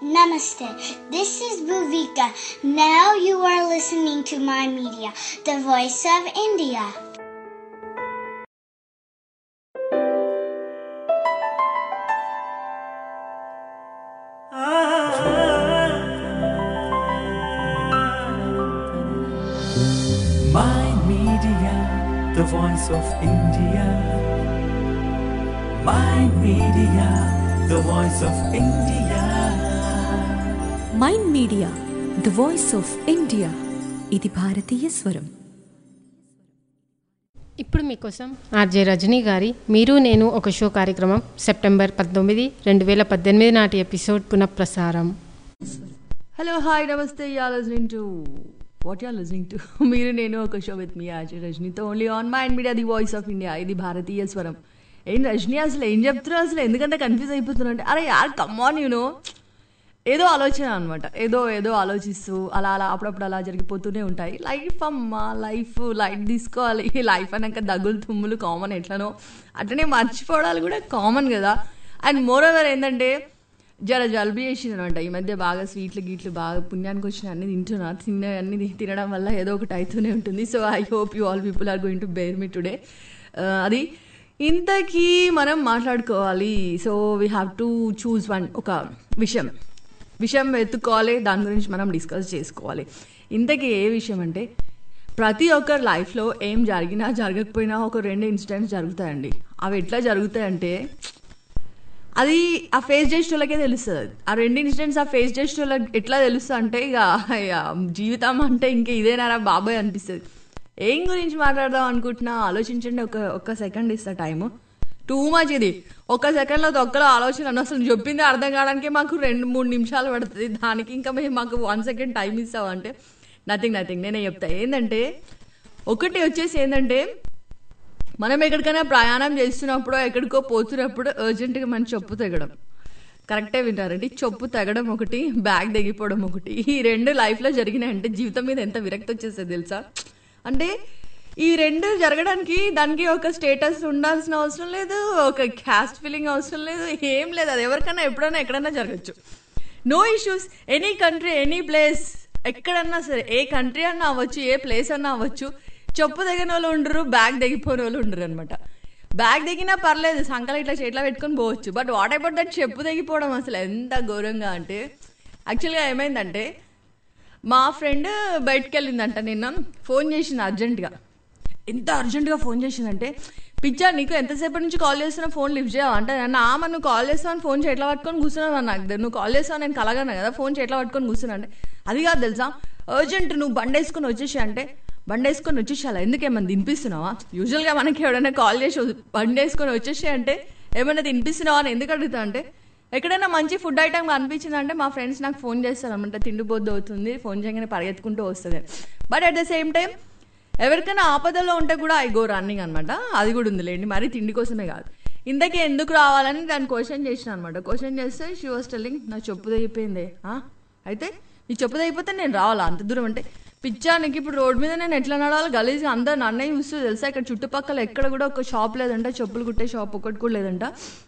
Namaste. This is Bhuvika. Now you are listening to My Media, the voice of India. My Media, the voice of India. My Media, the voice of India. Mind Media the voice of India, ఇది భారతీయ స్వరం. ఇప్పుడు మీకోసం RJ Rajani గారి మీరు నేను ఒక show కార్యక్రమం సెప్టెంబర్ 19, 2018 నాటి ఎపిసోడ్ పునఃప్రసారం. హలో హాయ్ నమస్తే, you're listening to మీరు నేను ఒక షో విత్ మీ ఆర్జే రజనీతో only on Mind media the voice of India, ఇది భారతీయ స్వరం. ఏం రజనీ అసలు ఏం చెప్తున్నావు, అసలు ఎందుకంటే కన్ఫ్యూజ్ అయిపోతున్నా అంటే అరే యార్ కమ్మాన్ ఏదో ఆలోచన అనమాట, ఏదో ఆలోచిస్తూ అలా అప్పుడప్పుడు అలా జరిగిపోతూనే ఉంటాయి. లైఫ్ లైట్ తీసుకోవాలి. లైఫ్ అన్నాక దగ్గులు తుమ్ములు కామన్, ఎట్లనో అట్లనే మర్చిపోవడాలు కూడా కామన్ కదా. అండ్ మోర్ ఓవర్ ఏంటంటే జలుబు చేసింది అనమాట ఈ మధ్య. బాగా స్వీట్లు బాగా పుణ్యానికి వచ్చిన అన్ని అన్ని తినడం వల్ల ఏదో ఒకటి అవుతూనే ఉంటుంది. So I hope you all people are going to bear me today. అది ఇంతకీ మనం మాట్లాడుకోవాలి. So we have to choose ఒక విషయం వెతుక్కోవాలి, దాని గురించి మనం డిస్కస్ చేసుకోవాలి. ఇంతకీ ఏ విషయం అంటే, ప్రతి ఒక్కరి లైఫ్లో ఏం జరిగినా జరగకపోయినా ఒక 2 ఇన్సిడెంట్స్ జరుగుతాయండి. అవి ఎట్లా జరుగుతాయంటే అది ఆ ఫేస్ చేసేటోళ్ళకే తెలుస్తుంది. ఆ 2 ఇన్సిడెంట్స్ ఆ ఫేస్ చేసేటోళ్ళకి ఎట్లా తెలుస్తుంది అంటే ఇక జీవితం అంటే ఇంకా ఇదేనారా బాబాయ్ అనిపిస్తుంది. ఏం గురించి మాట్లాడదాం అనుకుంటున్నా ఆలోచించండి. ఒక సెకండ్ ఇస్తా టైము. టూ మచ్ ఇది. ఒక సెకండ్లో ఒక్కలో ఆలోచన అసలు చెప్పింది అర్థం కావడానికి మాకు 2-3 నిమిషాలు పడుతుంది. దానికి ఇంకా మేము మాకు 1 సెకండ్ టైం ఇస్తామంటే నథింగ్ నేనే చెప్తా. ఒకటి వచ్చేసి ఏంటంటే, మనం ఎక్కడికైనా ప్రయాణం చేస్తున్నప్పుడు ఎక్కడికో పోతున్నప్పుడు అర్జెంటుగా మన చెప్పు తెగడం. కరెక్టే వింటారండి, చెప్పు తెగడం ఒకటి, బ్యాగ్ తెగిపోవడం ఒకటి. ఈ 2 లైఫ్లో జరిగినాయంటే జీవితం మీద ఎంత విరక్తి వచ్చేస్తుంది తెలుసా. అంటే ఈ 2 జరగడానికి దానికి ఒక స్టేటస్ ఉండాల్సిన అవసరం లేదు, ఒక క్యాస్ట్ ఫీలింగ్ అవసరం లేదు, ఏం లేదు. అది ఎవరికైనా ఎప్పుడైనా ఎక్కడైనా జరగచ్చు. No issues. Any country, any place, ఎక్కడన్నా సరే, ఏ కంట్రీ అన్నా అవ్వచ్చు, ఏ ప్లేస్ అన్నా అవ్వచ్చు, చెప్పు తెగిన వాళ్ళు ఉండరు, బ్యాగ్ తెగిపోయిన వాళ్ళు ఉండరు అనమాట. బ్యాగ్ తెగినా పర్లేదు, సంకలు ఇట్లా చేతిలో పెట్టుకొని పోవచ్చు. బట్ వాట్ అబౌట్ దట్ చెప్పు తెగిపోవడం అసలు ఎంత ఘోరంగా అంటే, యాక్చువల్గా ఏమైందంటే మా ఫ్రెండ్ బయటకు వెళ్ళిందంట. నిన్న ఫోన్ చేసింది అర్జెంటుగా. ఎంత అర్జెంటుగా ఫోన్ చేసిందంటే, పిచ్చా నీకు ఎంతసేపటి నుంచి కాల్ చేస్తున్నా, ఫోన్ లిఫ్ట్ చేయవా అంటే, ఆమె నువ్వు కాల్ చేస్తావని ఫోన్ చేతిలో పట్టుకొని కూర్చున్నావు అన్న. నువ్వు కాల్ చేస్తావు నేను కలగన్నా కదా, ఫోన్ చేతిలో పట్టుకొని కూర్చున్నా అంటే, అది కాదు తెలుసా అర్జెంట్, నువ్వు బండి వేసుకొని వచ్చేసి అంటే, బండి వేసుకొని వచ్చేసేయాలా, ఎందుకేమన్నా తినిపిస్తున్నావా? యూజువల్గా మనకి ఎవడైనా కాల్ చేసి బండి వేసుకొని వచ్చేసి అంటే ఏమైనా తినిపిస్తున్నావా అని ఎందుకు అడుగుతా అంటే, ఎక్కడైనా మంచి ఫుడ్ ఐటమ్ అనిపించింది అంటే మా ఫ్రెండ్స్ నాకు ఫోన్ చేస్తారు అనమాట. తిండిపోద్దు అవుతుంది, ఫోన్ చేయగానే పరిగెత్తుకుంటూ వస్తుంది. But at the same time ఎవరికైనా ఆపదలో ఉంటే కూడా ఐ గో రన్నింగ్ అనమాట. అది కూడా ఉందిలేండి, మరి తిండి కోసమే కాదు. ఇంతకీ ఎందుకు రావాలని దాన్ని క్వశ్చన్ చేసిన అనమాట. క్వశ్చన్ చేస్తే షీ వాస్ టెల్లింగ్, నా చెప్పు తెగిపోయింది. అయితే నీ చెప్పు తెగిపోతే నేను రావాలా అంత దూరం అంటే, పిచ్చా నీకు ఇప్పుడు రోడ్ మీద నేను ఎట్లా నడవాలి, గలీజ్గా అందరు నన్నే చూస్తూ తెలుసా. ఇక్కడ చుట్టుపక్కల ఎక్కడ కూడా ఒక షాప్ లేదంట, చెప్పులు కుట్టే షాప్ ఒకటి కూడా లేదంట.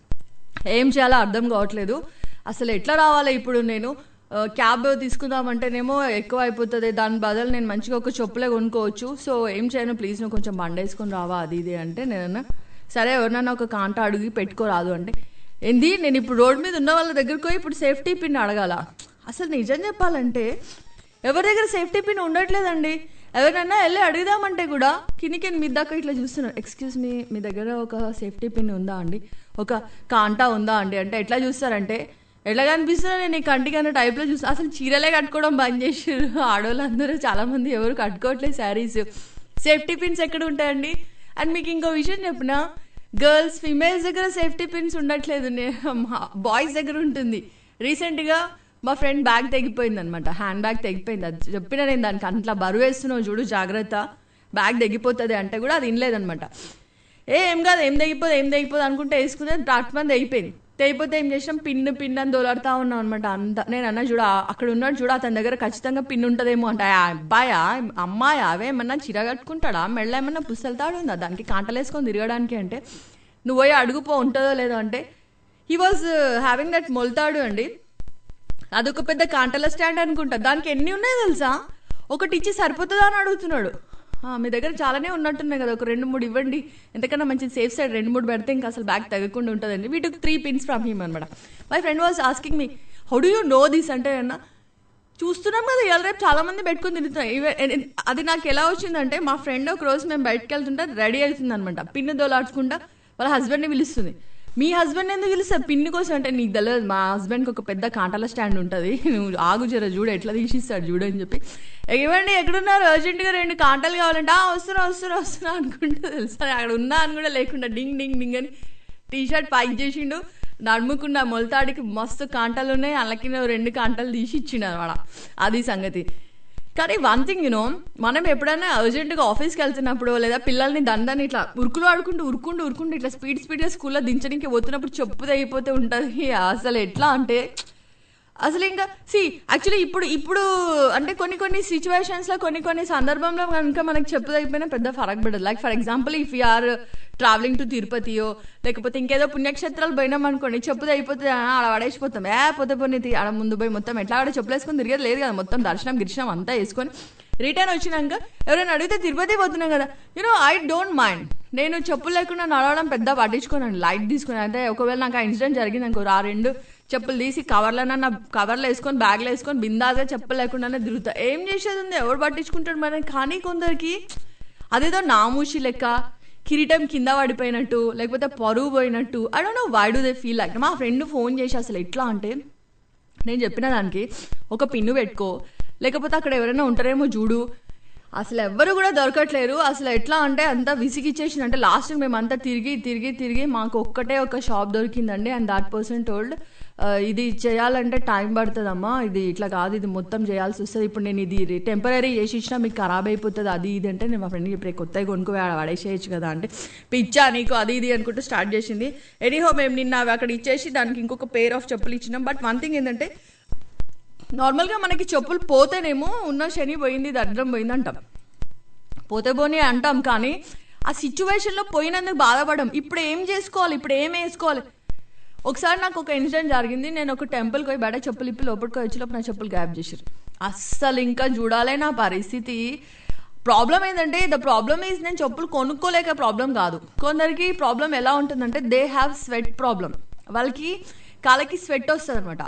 ఏం చేయాలో అర్థం కావట్లేదు, అసలు ఎట్లా రావాలి ఇప్పుడు నేను. క్యాబ్ తీసుకుందామంటేనేమో ఎక్కువ అయిపోతుంది, దాని బదులు నేను మంచిగా ఒక చెప్పులే కొనుక్కోవచ్చు. సో ఏం చేయను, ప్లీజ్ నువ్వు కొంచెం బండి వేసుకొని రావా అది ఇది అంటే, నేనన్నా సరే ఎవరినన్నా ఒక కాంటా అడిగి పెట్టుకోరాదు అంటే, ఏంది నేను ఇప్పుడు రోడ్ మీద ఉన్న వాళ్ళ దగ్గరకు పోయి ఇప్పుడు సేఫ్టీ పిన్ అడగాల. అసలు నిజం చెప్పాలంటే ఎవరి దగ్గర సేఫ్టీ పిన్ ఉండట్లేదండి. ఎవరైనా వెళ్ళి అడుగుదామంటే కూడా కిందికి మీ దాకా ఇట్లా చూస్తున్నారు. ఎక్స్క్యూజ్ మీ దగ్గర ఒక సేఫ్టీ పిన్ ఉందా అండి, ఒక కాంటా ఉందా అండి అంటే ఎట్లా చూస్తారంటే, ఎట్లా కనిపిస్తున్నా నేను ఈ కంటికన్నా టైప్లో చూస్తాను. అసలు చీరలే కట్టుకోవడం బంద్ చేసారు ఆడవాళ్ళందరూ, చాలామంది ఎవరు కట్టుకోవట్లేదు శారీస్. సేఫ్టీ పిన్స్ ఎక్కడ ఉంటాయండి? అండ్ మీకు ఇంకో విషయం చెప్పిన, గర్ల్స్ ఫీమేల్స్ దగ్గర సేఫ్టీ పిన్స్ ఉండట్లేదు, బాయ్స్ దగ్గర ఉంటుంది. రీసెంట్గా మా ఫ్రెండ్ బ్యాగ్ తెగిపోయింది అనమాట, హ్యాండ్ బ్యాగ్ తెగిపోయింది. అది చెప్పిన నేను దానికి అంట్లా బరువు వేస్తున్నావు చూడు జాగ్రత్త, బ్యాగ్ తెగిపోతుంది అంటే కూడా అది వినలేదనమాట. ఏం కాదు, ఏం తెగిపోదు అనుకుంటే వేసుకుంటే ట్రాక్టర్ తెగిపోయింది. తెగిపోతే ఏం చేసినాం, పిన్ అని దోలాడుతూ ఉన్నాం అనమాట. అంతా నేను అన్నా చూడ అక్కడ ఉన్నాడు చూడ, అతని దగ్గర ఖచ్చితంగా పిన్ ఉంటుందేమో అంటే, అబ్బాయా అమ్మాయా అవేమన్నా చీర కట్టుకుంటాడా, మెళ్ళ ఏమన్నా పుస్తలతాడు ఉందా దానికి కాంటలేసుకొని తిరగడానికి అంటే, నువ్వు పోయి అడుగుపో ఉంటుందో లేదో అంటే, హీ వాజ్ హ్యావింగ్ దట్ మొలతాడు అండి. అదొక పెద్ద కాంటల స్టాండ్ అనుకుంటా. దానికి ఎన్ని ఉన్నాయో తెలుసా? ఒకటి ఇచ్చి సరిపోతుందా అని అడుగుతున్నాడు. మీ దగ్గర చాలానే ఉన్నట్టున్నాయి కదా, ఒక 2-3 ఇవ్వండి, ఎంతకన్నా మంచి సేఫ్ సైడ్ 2-3 పెడితే ఇంకా అసలు బ్యాగ్ తగ్గకుండా ఉంటుందండి. We took 3 pins from him అనమాట. My friend was asking me how do you know this అంటే అన్న చూస్తున్నాం కదా ఇవాళ రేపు చాలా మంది పెట్టుకుని తిరుగుతున్నాం. అది నాకు ఎలా వచ్చిందంటే మా ఫ్రెండ్ ఒక రోజు మేము బయటకు వెళ్తుంటే రెడీ అవుతుంది అనమాట, పిన్ను దోలాడుకుంటా వాళ్ళ హస్బెండ్ని పిలుస్తుంది. మీ హస్బెండ్ ఎందుకు పిలుస్తారు పిన్ను కోసం అంటే, నీకు తెలియదు మా హస్బెండ్కి ఒక పెద్ద కాంటాల స్టాండ్ ఉంటుంది, నువ్వు ఆగు జర చూడు ఎట్లా తీసిస్తాడు చూడు అని చెప్పి. ఇవ్వండి ఎక్కడున్నారు అర్జెంటుగా 2 కాంటాలు కావాలంటే వస్తున్నా అనుకుంటా తెలుసా, అక్కడ ఉన్నా అని కూడా లేకుండా డింగ్ డింగ్ డింగ్ అని టీషర్ట్ పైక్ చేసిండు, నడుముకున్న మొలతాడికి మస్తు కాంటాలు ఉన్నాయి, అల్లకి 2 కాంటాలు తీసి ఇచ్చిండు అనమాట. అది సంగతి. కానీ వన్ థింగ్ మనం ఎప్పుడైనా అర్జెంటుగా ఆఫీస్కి వెళ్తున్నప్పుడు లేదా పిల్లల్ని దండాన్ని ఇట్లా ఉరుకులు ఆడుకుంటూ ఇట్లా స్పీడ్గా స్కూల్లో దించడానికి పోతున్నప్పుడు చెప్పు తెగిపోతే ఉంటుంది. అసలు ఎట్లా అంటే అసలు ఇంకా యాక్చువల్లీ ఇప్పుడు అంటే కొన్ని సిచ్యువేషన్స్లో కొన్ని సందర్భంలో కనుక మనకి చెప్పు తగ్గిపోయినా పెద్ద ఫరక్ పడదు. Like for example if you are travelling to తిరుపతియో లేకపోతే ఇంకేదో పుణ్యక్షేత్రాలు పోయినాం అనుకోండి, చెప్పు అయిపోతుంది ఆడ పడేసిపోతాం. పోతే పోనీ ఆడ ముందు పోయి మొత్తం ఎట్లా ఆడ చెప్పులు వేసుకొని తిరిగేది లేదు కదా, మొత్తం దర్శనం గిర్శనం అంతా వేసుకొని రిటర్న్ వచ్చినాక ఎవరైనా అడిగితే తిరుపతి పోతున్నాం కదా, ఐ డోంట్ మైండ్. నేను చెప్పులు లేకుండా నడవడం పెద్ద పట్టించుకోనండి, లైట్ తీసుకుని. అంటే ఒకవేళ నాకు ఆ ఇన్సిడెంట్ జరిగింది అనుకో, 2 చెప్పులు తీసి కవర్లో వేసుకొని బ్యాగ్లో వేసుకొని బిందాగా చెప్పులు లేకుండానే తిరుగుతా. ఏం చేసేది ఉంది, ఎవరు పట్టించుకుంటాడు మనకి. కానీ కొందరికి అదేదో నామూషి లెక్క, కిరీటం కింద పడిపోయినట్టు లేకపోతే పరువు పోయినట్టు. I don't know why do they feel like. మా ఫ్రెండ్ ఫోన్ చేసి అసలు ఎట్లా అంటే, నేను చెప్పిన దానికి ఒక పిన్ను పెట్టుకో, లేకపోతే అక్కడ ఎవరైనా ఉంటారేమో చూడు, అసలు ఎవ్వరు కూడా దొరకట్లేరు. అసలు ఎట్లా అంటే అంతా విసిగిచ్చేసింది. అంటే లాస్ట్ మేమంతా తిరిగి మాకు ఒక్కటే ఒక షాప్ దొరికిందండి. అండ్ దాట్ పర్సన్ టోల్డ్ ఇది చేయాలంటే టైం పడుతుందమ్మా, ఇది ఇట్లా కాదు, ఇది మొత్తం చేయాల్సి వస్తుంది, ఇప్పుడు నేను ఇది టెంపరీ చేసి ఇచ్చినా మీకు ఖరాబ్ అయిపోతుంది అది ఇది అంటే, నేను మా ఫ్రెండ్కి ఇప్పుడు కొత్తగా కొనుక్కో పడేసేయచ్చు కదా అంటే, పిచ్చా నీకు అది ఇది అనుకుంటూ స్టార్ట్ చేసింది. ఎనీహో మేము నిన్న అక్కడ ఇచ్చేసి దానికి ఇంకొక పేర్ ఆఫ్ చెప్పులు ఇచ్చినాం. బట్ వన్ థింగ్ ఏంటంటే, నార్మల్గా మనకి చెప్పులు పోతేనేమో ఉన్న శని పోయింది దరిద్రం పోయింది అంటాం, పోతే పోనీ అంటాం. కానీ ఆ సిచ్యువేషన్లో పోయినందుకు బాధపడం. ఇప్పుడు ఏం చేసుకోవాలి, ఇప్పుడు ఏం వేసుకోవాలి. ఒకసారి నాకు ఒక ఇన్సిడెంట్ జరిగింది. నేను ఒక టెంపుల్కి పోయి బయట చెప్పులు ఇప్పి లోపలికి వచ్చేలోపు నా చెప్పులు గ్యాప్ చేశారు. అస్సలు ఇంకా చూడాలే నా పరిస్థితి. ప్రాబ్లం ఏంటంటే, ద ప్రాబ్లమ్ ఈజ్ నేను చెప్పులు కొనుక్కోలేక ప్రాబ్లం కాదు. కొందరికి ప్రాబ్లం ఎలా ఉంటుందంటే, దే హ్యావ్ స్వెట్ ప్రాబ్లం. వాళ్ళకి కాళ్ళకి స్వెట్ వస్తుంది అనమాట.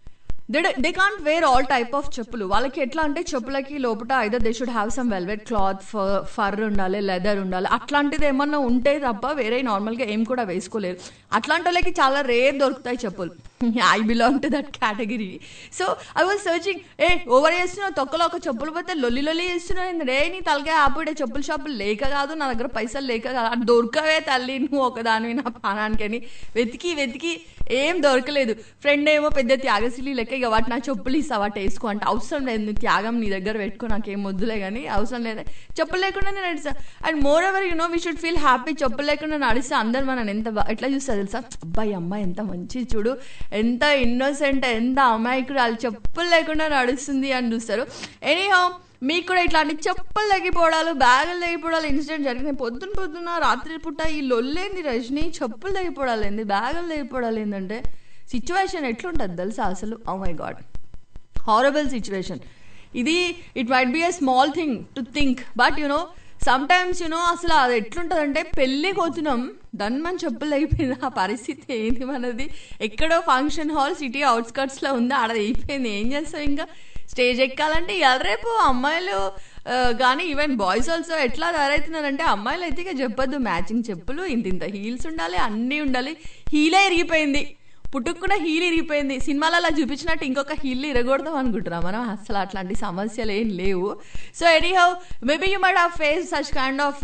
They can't wear all type of చెప్పులు. వాళ్ళకి ఎట్లా అంటే చెప్పులకి లోపల either they should have some velvet cloth, fur ఉండాలి, లెదర్ ఉండాలి, అట్లాంటిది ఏమన్నా ఉంటే తప్ప వేరే నార్మల్గా ఏం కూడా వేసుకోలేరు. అట్లాంటి వాళ్ళకి చాలా రేర్ దొరుకుతాయి చెప్పులు. I belong to that category. So I was searching, over చేస్తున్నావు, తొక్కలో ఒక చెప్పులు పోతే లొల్లి చేస్తున్నావు, నీ తలకాయ ఆపుడే చెప్పుల షాపులు లేక కాదు, నా దగ్గర పైసలు లేక కాదు, అది దొరకవే తల్లి నువ్వు ఒకదానివి నా ప్రాణానికి అని వెతికి ఏం దొరకలేదు. ఫ్రెండ్ ఏమో పెద్ద త్యాగశీలి లెక్క, ఇక వాటి నా చెప్పులు ఇస్తా వాటి వేసుకో అంటే, అవసరం లేదు త్యాగం నీ దగ్గర పెట్టుకో, నాకేం వద్దులే కానీ అవసరం లేదు, చెప్పులు లేకుండా నేను నడిస్తా. And moreover we should feel happy. చెప్పులు లేకుండా నడిస్తే అందరు మనం ఎట్లా చూస్తారు తెలుసా, అబ్బాయి అమ్మాయి ఎంత మంచి చూడు, ఎంత ఇన్నోసెంట్, ఎంత అమాయకుడు, వాళ్ళు చెప్పులు లేకుండా నడుస్తుంది అని చూస్తారు. ఎనీహౌ మీకు కూడా ఇట్లాంటి చెప్పులు తగ్గిపోవడాలు, బ్యాగులు తగ్గిపోవడాలు ఇన్సిడెంట్ జరిగింది. పొద్దున్న రాత్రి పూట ఈ లొల్లేంది రజనీ, చెప్పులు తగ్గిపోవడాలు ఏంది, బ్యాగులు తగ్గిపోవడాలు ఏంటంటే సిచ్యువేషన్ ఎట్లుంటుంది తెలుసా అసలు. Oh my God, horrible situation ఇది. It might be a small thing to think, but sometimes అసలు అది ఎట్లుంటుందంటే, పెళ్ళికి పోతున్నాం దాన్ని మన చెప్పులు అయిపోయింది. ఆ పరిస్థితి ఏంది మనది, ఎక్కడో ఫంక్షన్ హాల్ సిటీ అవుట్స్కట్స్లో ఉంది, ఆడ అయిపోయింది. ఏం చేస్తాం, ఇంకా స్టేజ్ ఎక్కాలంటే ఇవాళ రేపు అమ్మాయిలు కానీ ఈవెన్ బాయ్స్ ఆల్సో ఎట్లా తయారవుతున్నారంటే, అమ్మాయిలు అయితే ఇక చెప్పొద్దు, మ్యాచింగ్ చెప్పులు, ఇంత హీల్స్ ఉండాలి, అన్నీ ఉండాలి. హీలే ఇరిగిపోయింది, పుట్టుకున్న హీల్ ఇరిగిపోయింది, సినిమాలో అలా చూపించినట్టు ఇంకొక హీల్ ఇరగొడదాం అనుకుంటున్నాం మనం. అసలు అట్లాంటి సమస్యలు ఏం లేవు. So anyhow maybe you might have face such kind of,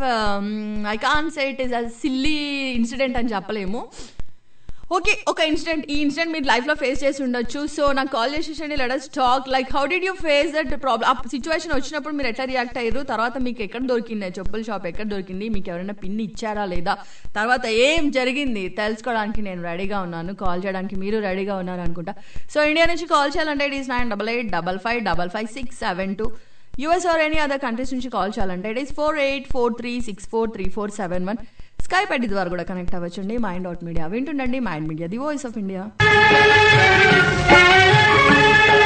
I can't say it is a silly incident అని చెప్పలేము. ఓకే, ఒక ఇన్సిడెంట్, ఈ ఇన్సిడెంట్ మీరు లైఫ్లో ఫేస్ చేసి ఉండొచ్చు. సో నాకు కాల్ చేసేసండి, let us talk. Like how did you face that problem? ఆ సిచ్యువేషన్ వచ్చినప్పుడు మీరు ఎట్లా రియాక్ట్ అయ్యారు? తర్వాత మీకు ఎక్కడ దొరికింది చెప్పుల షాప్, ఎక్కడ దొరికింది, మీకు ఎవరైనా పిన్ ఇచ్చారా లేదా, తర్వాత ఏం జరిగింది తెలుసుకోవడానికి నేను రెడీగా ఉన్నాను, కాల్ చేయడానికి మీరు రెడీగా ఉన్నారు అనుకుంటా. సో ఇండియా నుంచి కాల్ చేయాలంటే it is 9888555567 US or any other countries నుంచి కాల్ చేయాలంటే ఇట్ ఈస్ 4843643471. స్కైప్ ఐడి ద్వారా కూడా కనెక్ట్ అవ్వచ్చండి. mind.media వింటుండండి. Mind media, the voice of India.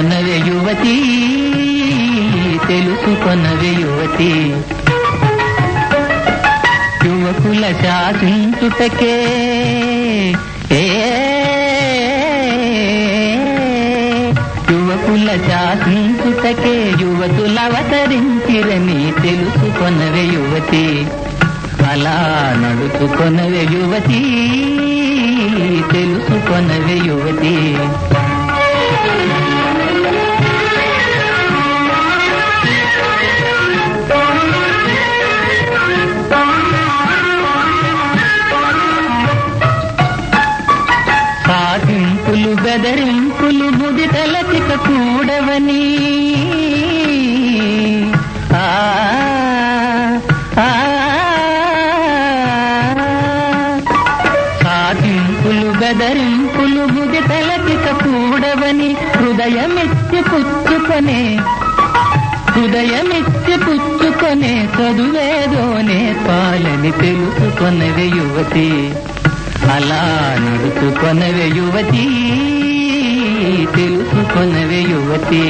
తెలుసుకొనవే యువతి, తెలుసుకొనవే యువతి. యువకుల శాసించుటకే యువకుల శాసించుటకే యువతులవతరించిరని తెలుసుకొనవే యువతి. అలా నడుచుకొనవే యువతి, తెలుసుకొనవే యువతి. సాధింపులు బెదరింపులు బుది తలచిక కూడవని, సాధింపులు బెదరింపులు బుది తలచిక కూడవని హృదయమిచ్చి పుచ్చుకొనే చదువేదోనే పాలని తెలుసుకొనవే యువతి. అలా నడుచుకొనవే యువతి, తెలుసుకొనవే యువతి.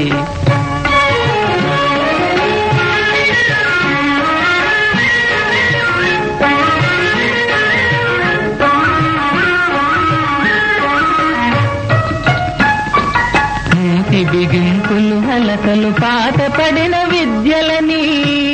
మూతి బిగింపులు హలకలు పాత పడిన విద్యలని,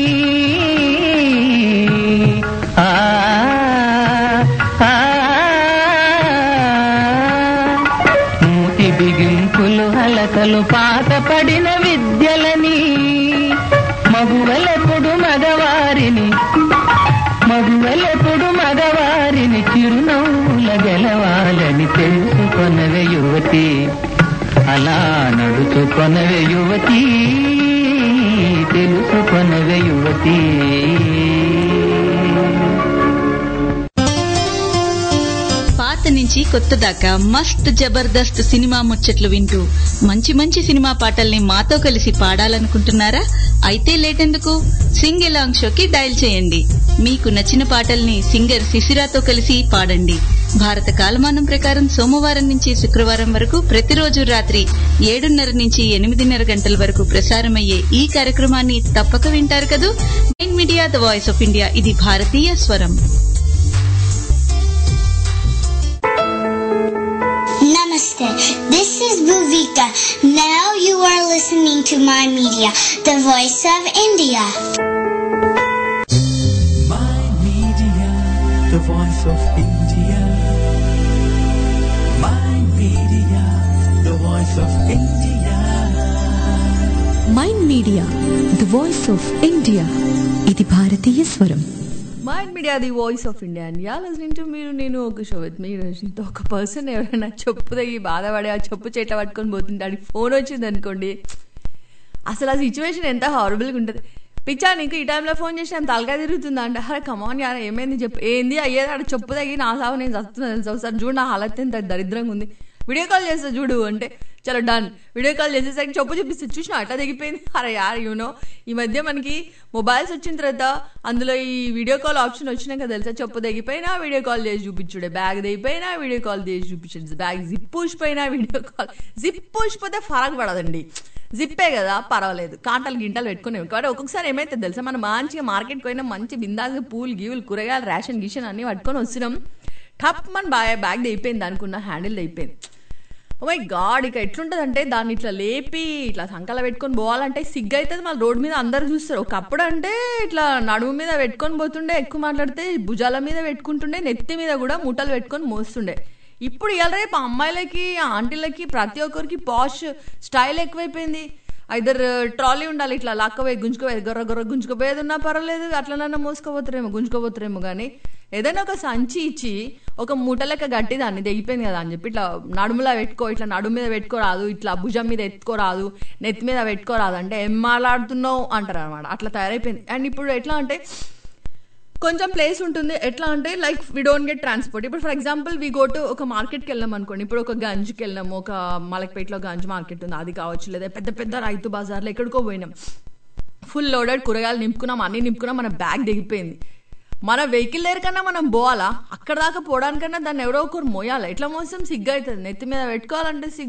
మూతి బిగింపులు హలకలు పాత పడిన విద్యలని, మగువలెప్పుడు మగవారిని చిరునవ్వుల గెలవాలని తెలుసుకొనవే యువతి. అలా నడుచుకొనవే యువతి, తెలుసుకొనవే యువతి. పాత నుంచి కొత్త దాకా మస్త్ జబర్దస్త్ సినిమా ముచ్చట్లు వింటూ మంచి మంచి సినిమా పాటల్ని మాతో కలిసి పాడాలనుకుంటున్నారా? అయితే లేటెందుకు, సింగ్ ఎలాంగ్ షోకి డయల్ చేయండి. మీకు నచ్చిన పాటల్ని సింగర్ శిశిరాతో కలిసి పాడండి. భారత కాలమానం ప్రకారం సోమవారం నుంచి శుక్రవారం వరకు ప్రతిరోజు రాత్రి 7:30 నుంచి 8:30 గంటల వరకు ప్రసారమయ్యే ఈ కార్యక్రమాన్ని తప్పక వింటారు కదూ. Mind Media the voice of India, ఇది భారతీయ స్వరం. Namaste. This is Bhuvika. Now you are listening to My Media, the voice of India. My Media, the voice of India. My Media, the voice of India. Mind media the voice of India, ఇది భారతీయ స్వరం. Mind media the voice of India and you're listening to మీరు నేను ఒక show with మీ రజనీతో. ఒక person ఎవరైనా చెప్పు తగ్గి బాధపడి ఆ చెప్పు చేట్ల పట్టుకొని పోతుంటే ఆడికి ఫోన్ వచ్చింది అనుకోండి, అసలు ఆ సిచ్యువేషన్ ఎంత హారబుల్గా ఉంటుంది. పిచ్చా నీకు ఈ టైంలో ఫోన్ చేసి నేను తలకాయ తిరుగుతుందా అంటే, అరే కమాన్ యార్ ఏమైంది చెప్పు, ఏంది అయ్యేది ఆడ చెప్పు తగ్గి నా సాగు నేను చస్తున్నా తెలుసా, ఒకసారి చూడు నా హాలత్ ఎంత దరిద్రంగా ఉంది, వీడియో కాల్ చేస్తా చూడు అంటే చలో డన్. వీడియో కాల్ చేసేసరికి చెప్పు చూపిస్తే చూసినా అట్లా తెగిపోయింది. అరే యార్ యూనో ఈ మధ్య మనకి మొబైల్స్ వచ్చిన తర్వాత అందులో ఈ వీడియో కాల్ ఆప్షన్ వచ్చినాక తెలుసా, చెప్పు తెగిపోయినా వీడియో కాల్ చేసి చూపించుడే, బ్యాగ్ తెగిపోయినా వీడియో కాల్ చేసి చూపించండి, బ్యాగ్ జిప్ పూసిపోయినా వీడియో కాల్. జిప్ పూసిపోతే ఫరక్ పడదండి, జిప్పే కదా పర్వాలేదు, కాంటలు గింటలు పెట్టుకునేవి. కాబట్టి ఒక్కొక్కసారి ఏమైతే తెలుసా, మనం మంచిగా మార్కెట్కి పోయినా మంచి బిందాగా పూలు గీవులు కూరగాయలు రేషన్ గిషన్ అన్నీ పట్టుకొని వస్తున్నాం, టప్ మన బ్యాగ్ తెగిపోయింది అనుకున్న హ్యాండిల్ తెగిపోయింది. ఓ మై గాడ్, ఇక ఎట్లుంటుందంటే దాన్ని ఇట్లా లేపి ఇట్లా సంకల పెట్టుకొని పోవాలంటే సిగ్గు అవుతుంది. మళ్ళీ రోడ్డు మీద అందరు చూస్తారు. ఒకప్పుడు అంటే ఇట్లా నడుము మీద పెట్టుకొని పోతుండే, ఎక్కువ మాట్లాడితే భుజాల మీద పెట్టుకుంటుండే, నెత్తి మీద కూడా మూటలు పెట్టుకొని మోస్తుండే. ఇప్పుడు ఇవాళ రేపు అమ్మాయిలకి ఆంటీలకి ప్రతి ఒక్కరికి పాష్ స్టైల్ ఎక్కువైపోయింది. ఐదర్ ట్రాలీ ఉండాలి, ఇట్లా లాక్కపోయి గుంజుకోపోయేది, గొర్ర గొర్ర గుంజుకోపోయేది ఉన్నా పర్వాలేదు, అట్లనన్నా మోసుకోపోతారేమో గుంజుకోపోతారేమో. కానీ ఏదైనా ఒక సంచి ఇచ్చి ఒక మూట లెక్క గట్టి దాన్ని తెగిపోయింది కదా అని చెప్పి ఇట్లా నడుములా పెట్టుకో, ఇట్లా నడుము మీద పెట్టుకోరాదు, ఇట్లా భుజం మీద ఎత్తుకోరాదు, నెత్తి మీద పెట్టుకోరాదు అంటే ఏం మాట్లాడుతున్నావు అంటారు అనమాట. అట్లా తయారైపోయింది. అండ్ ఇప్పుడు ఎట్లా అంటే కొంచెం ప్లేస్ ఉంటుంది, ఎట్లా అంటే like we don't get transport. ఇప్పుడు for example we go to ఒక మార్కెట్కి వెళ్ళాం అనుకోండి, ఇప్పుడు ఒక గంజ్కి వెళ్ళాము, ఒక మలక్పేటలో గంజ్ మార్కెట్ ఉంది అది కావచ్చు, లేదా పెద్ద పెద్ద రైతు బజార్లో ఎక్కడికో పోయినాం, ఫుల్ లోడెడ్ కూరగాయలు నింపుకున్నాం, అన్నీ నింపుకున్నాం, మన బ్యాగ్ దిగిపోయింది. మన వెహికల్ లేరు కన్నా మనం పోవాలా, అక్కడ దాకా పోవడానికన్నా దాన్ని ఎవరో ఒకరు మోయాలి. ఎట్లా మోసం సిగ్గు అవుతుంది, నెత్తి మీద పెట్టుకోవాలంటే సిగ్గు,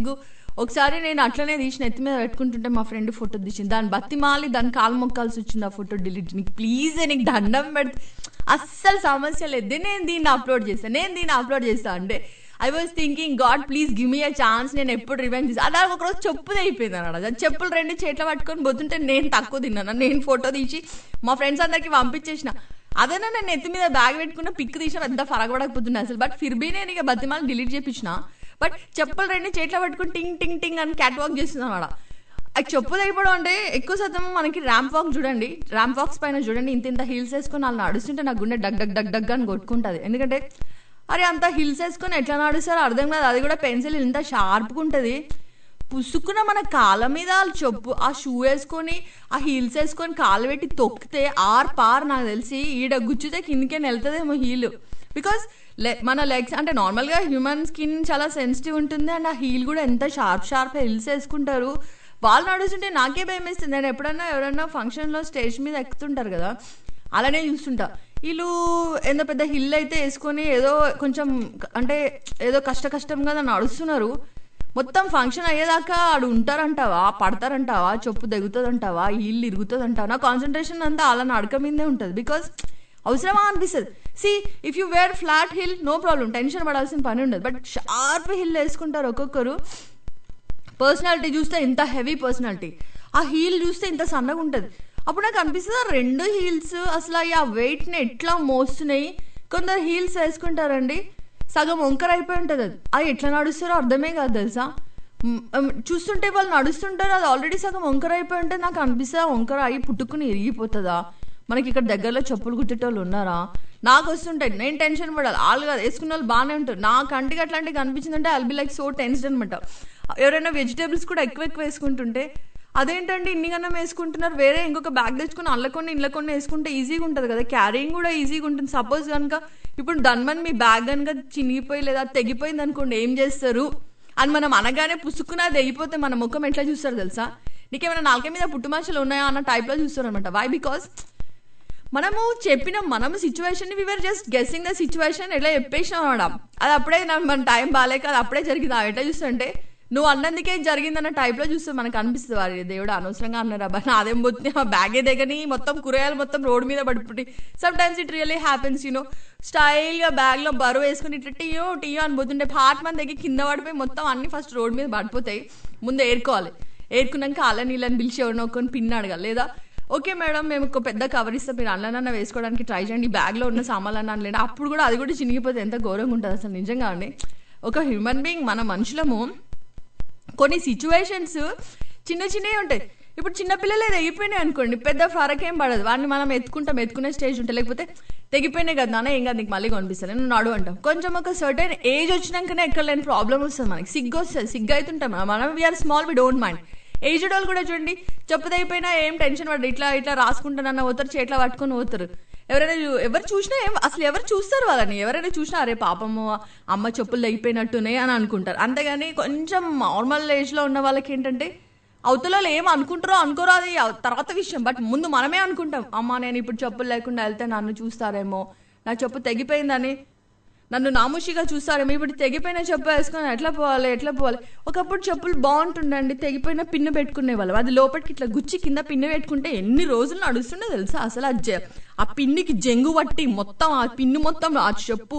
ఒకసారి నేను అట్లనే తీసిన ఎత్తి మీద పెట్టుకుంటుంటే మా ఫ్రెండ్ ఫోటో తీసింది, దాన్ని బతిమాలి దాని కాలు మొక్కాల్సి వచ్చింది ఆ ఫోటో డిలీట్. నీకు ప్లీజ్ నీకు దండం పెడితే అస్సలు సమస్య లేదు, నేను దీన్ని అప్లోడ్ చేస్తాను అంటే I was thinking God please give me a chance, నేను ఎప్పుడు రివెంజ్ చేస్తాను. అలా ఒకరోజు చెప్పుది అయిపోయింది అన్నమాట. చెప్పులు 2 చేతిలో పట్టుకొని పోతుంటే నేను తక్కువ తిన్నాను, నేను ఫోటో తీసి మా ఫ్రెండ్స్ అందరికి పంపించేసిన. అదేనా నేను ఎత్తి మీద బ్యాగ్ పెట్టుకున్న పిక్ తీసిన ఎంత ఫరగబడకపోతుండే అసలు. బట్ ఫిర్బీ నేను ఇక బతిమాలి డిలీట్ చేయించిన. బట్ చెప్పులు 2 చేతిలో పట్టుకుని టింగ్ టింగ్ టింగ్ అని క్యాట్ వాక్ చేస్తుంది అన్నమాట. అది చెప్పులు అయిపోవడం అంటే ఎక్కువ శాతం మనకి ర్యాంప్ వాక్ చూడండి, ర్యాంప్ వాక్స్ పైన చూడండి ఇంత హీల్స్ వేసుకొని వాళ్ళు నడుస్తుంటే నాకు గుండె డగ్ డగ్ డగ్ డగ్ అని కొట్టుకుంటుంది. ఎందుకంటే అరే అంత హిల్స్ వేసుకొని ఎట్లా నడుస్తారో అర్థం కాదు. అది కూడా పెన్సిల్ ఇంత షార్ప్గా ఉంటుంది, పుసుకున్న మన కాళ్ళ మీద చెప్పు ఆ షూ వేసుకొని ఆ హీల్స్ వేసుకొని కాళ్ళు పెట్టి తొక్కితే పార్ నాకు తెలిసి ఈడ గుచ్చితే కిందకే వెళ్తుందేమో హీల్. బికాస్ మన లెగ్స్ అంటే నార్మల్గా హ్యూమన్ స్కిన్ చాలా సెన్సిటివ్ ఉంటుంది, అండ్ ఆ హీల్ కూడా ఎంత షార్ప్ హిల్స్ వేసుకుంటారు. వాళ్ళు నడుస్తుంటే నాకే భయం వేస్తుంది. నేను ఎవరన్నా ఫంక్షన్లో స్టేజ్ మీద ఎక్కుతుంటారు కదా, అలానే చూస్తుంటా. వీళ్ళు ఎంత పెద్ద హిల్ అయితే వేసుకొని ఏదో కొంచెం అంటే ఏదో కష్టంగా నడుస్తున్నారు. మొత్తం ఫంక్షన్ అయ్యేదాకా ఆడు ఉంటారంటావా, పడతారంటావా, చెప్పు తెగుతుందంటావా, హీల్ ఇరుగుతుందంటావా? నా కాన్సన్ట్రేషన్ అంతా అలా నడక మీదే ఉంటుంది. బికాస్ అవసరమా అనిపిస్తుంది. See if you wear flat heel no problem, tension పడాల్సిన పని ఉండదు. బట్ షార్ప్ హిల్ వేసుకుంటారు ఒక్కొక్కరు. పర్సనాలిటీ చూస్తే ఇంత హెవీ పర్సనాలిటీ, ఆ హీల్ చూస్తే ఇంత సన్నగా ఉంటుంది. అప్పుడు నాకు అనిపిస్తుంది ఆ 2 హీల్స్ అసలు ఆ వెయిట్ని ఎట్లా మోస్తున్నాయి. కొందరు హీల్స్ వేసుకుంటారండి సగం వంకర అయిపోయి ఉంటుంది, అది ఎట్లా నడుస్తారో అర్థమే కాదు తెలుసా. చూస్తుంటే వాళ్ళు నడుస్తుంటారు, అది ఆల్రెడీ సగం వంకర అయిపోయి ఉంటుంది. నాకు అనిపిస్తుంది ఆ వంకర అయి పుట్టుకుని ఇరిగిపోతుందా, మనకి ఇక్కడ దగ్గరలో చెప్పులు కుట్టేటోళ్ళు ఉన్నారా? నాకు వస్తుంటాయి, నేను టెన్షన్ పడాలి. వాళ్ళు కాదు వేసుకున్న వాళ్ళు బాగానే ఉంటారు. నా కంటికి అట్లాంటివి కనిపించిందంటే I'll be like so tensed అనమాట. ఎవరైనా వెజిటేబుల్స్ కూడా ఎక్కువ వేసుకుంటుంటే అదేంటండి ఇన్ని గన్నం వేసుకుంటున్నారు, వేరే ఇంకొక బ్యాగ్ తెచ్చుకుని అల్లకొన్ని ఇళ్ళకొన్ని వేసుకుంటే ఈజీగా ఉంటుంది కదా, క్యారింగ్ కూడా ఈజీగా ఉంటుంది. సపోజ్ కనుక ఇప్పుడు దన్మన్ మీ బ్యాగ్ కనుక చినిగిపోయి లేదా తెగిపోయింది అనుకోండి, ఏం చేస్తారు అని మనం అనగానే పుసుకున్నా తెగిపోతే మన ముఖం ఎట్లా చూస్తారు తెలుసా? నీకేమైనా నాలుక మీద పుట్టుమాషలు ఉన్నాయా అన్న టైప్లో చూస్తారు అనమాట. వై? బికాస్ మనము situation we were just guessing the situation, ఎట్లా చెప్పేసినాం అనమాట. అది అప్పుడే మన టైం బాగాలేక అది అప్పుడే జరిగింది. అవి ఎట్లా చూస్తుంటే నువ్వు అన్నందుకే జరిగిందన్న టైప్లో చూస్తే మనకు అనిపిస్తుంది, వారి దేవుడు అనవసరంగా అన్నారు అబ్బా నాదేం పోతుంది, ఆ బ్యాగే దగ్గరని మొత్తం కూరగాయలు మొత్తం రోడ్ మీద పడిపోయి. Sometimes it really happens you know. స్టైల్గా బ్యాగ్లో బరువు వేసుకుని ఇట్లా టీయో అని పోతుంటే పార్ట్ మన దగ్గర కింద పడిపోయి మొత్తం అన్ని ఫస్ట్ రోడ్ మీద పడిపోతాయి. ముందు ఏరుకోవాలి, ఏరుకున్నాక అలా నీళ్ళని పిలిచి ఎవరినో కొన్ని పిన్ అడగాలి. లేదా ఓకే మేడం మేము ఒక పెద్ద కవర్ ఇస్తాం, మీరు అన్ననన్న వేసుకోవడానికి ట్రై చేయండి, బ్యాగ్లో ఉన్న సామాన్లు అనలేండి. అప్పుడు కూడా అది కూడా చినిగిపోతే ఎంత ఘోరంగా ఉంటుంది అసలు. నిజంగా అండి ఒక హ్యూమన్ బీయింగ్ మన మనుషులము కొన్ని సిచ్యువేషన్స్ చిన్నవి ఉంటాయి. ఇప్పుడు చిన్నపిల్లలే తెగిపోయినాయి అనుకోండి, పెద్ద ఫరక్ ఏం పడదు. వాడిని మనం ఎత్తుకునే స్టేజ్ ఉంటుంది. లేకపోతే తెగిపోయినాయి కదా నాన్న ఏం కాదు నీకు మళ్ళీ కనిపిస్తాను నువ్వు నడు అంటాం. కొంచెం ఒక సర్టెన్ ఏజ్ వచ్చినాకనే ఎక్కడలేని ప్రాబ్లం వస్తుంది మనకి, సిగ్గు వస్తుంది, సిగ్గు అవుతుంటాం మనం. We're small, we don't mind. Aged వాళ్ళు కూడా చూడండి చెప్పుదైపోయినా ఏం టెన్షన్ పడదు, ఇట్లా రాసుకుంటానన్న పోతారు, చేట్లా పట్టుకొని పోతారు. ఎవరు చూసినా అసలు ఎవరు చూస్తారు వాళ్ళని? ఎవరైనా చూసినా అరే పాపము అమ్మ చెప్పులు తెగిపోయినట్టునే అని అనుకుంటారు. అంతేగాని కొంచెం నార్మల్ ఏజ్లో ఉన్న వాళ్ళకి ఏంటంటే అవతల ఏం అనుకుంటారో అనుకోరో అది తర్వాత విషయం. బట్ ముందు మనమే అనుకుంటాం, అమ్మ నేను ఇప్పుడు చెప్పులు లేకుండా వెళ్తే నన్ను చూస్తారేమో, నా చెప్పు తెగిపోయిందని నన్ను నామూషిగా చూస్తారేమో, ఇప్పుడు తెగిపోయిన చెప్పు వేసుకొని ఎట్లా పోవాలి. ఒకప్పుడు చెప్పులు బాగుంటుండండి, తెగిపోయిన పిన్ను పెట్టుకునే వాళ్ళం. అది లోపలికి ఇట్లా గుచ్చి కింద పిన్ను పెట్టుకుంటే ఎన్ని రోజులు నడుస్తుండే తెలుసా అసలు. ఆ పిన్నికి జంగు పట్టి మొత్తం ఆ పిన్ను మొత్తం ఆ చెప్పు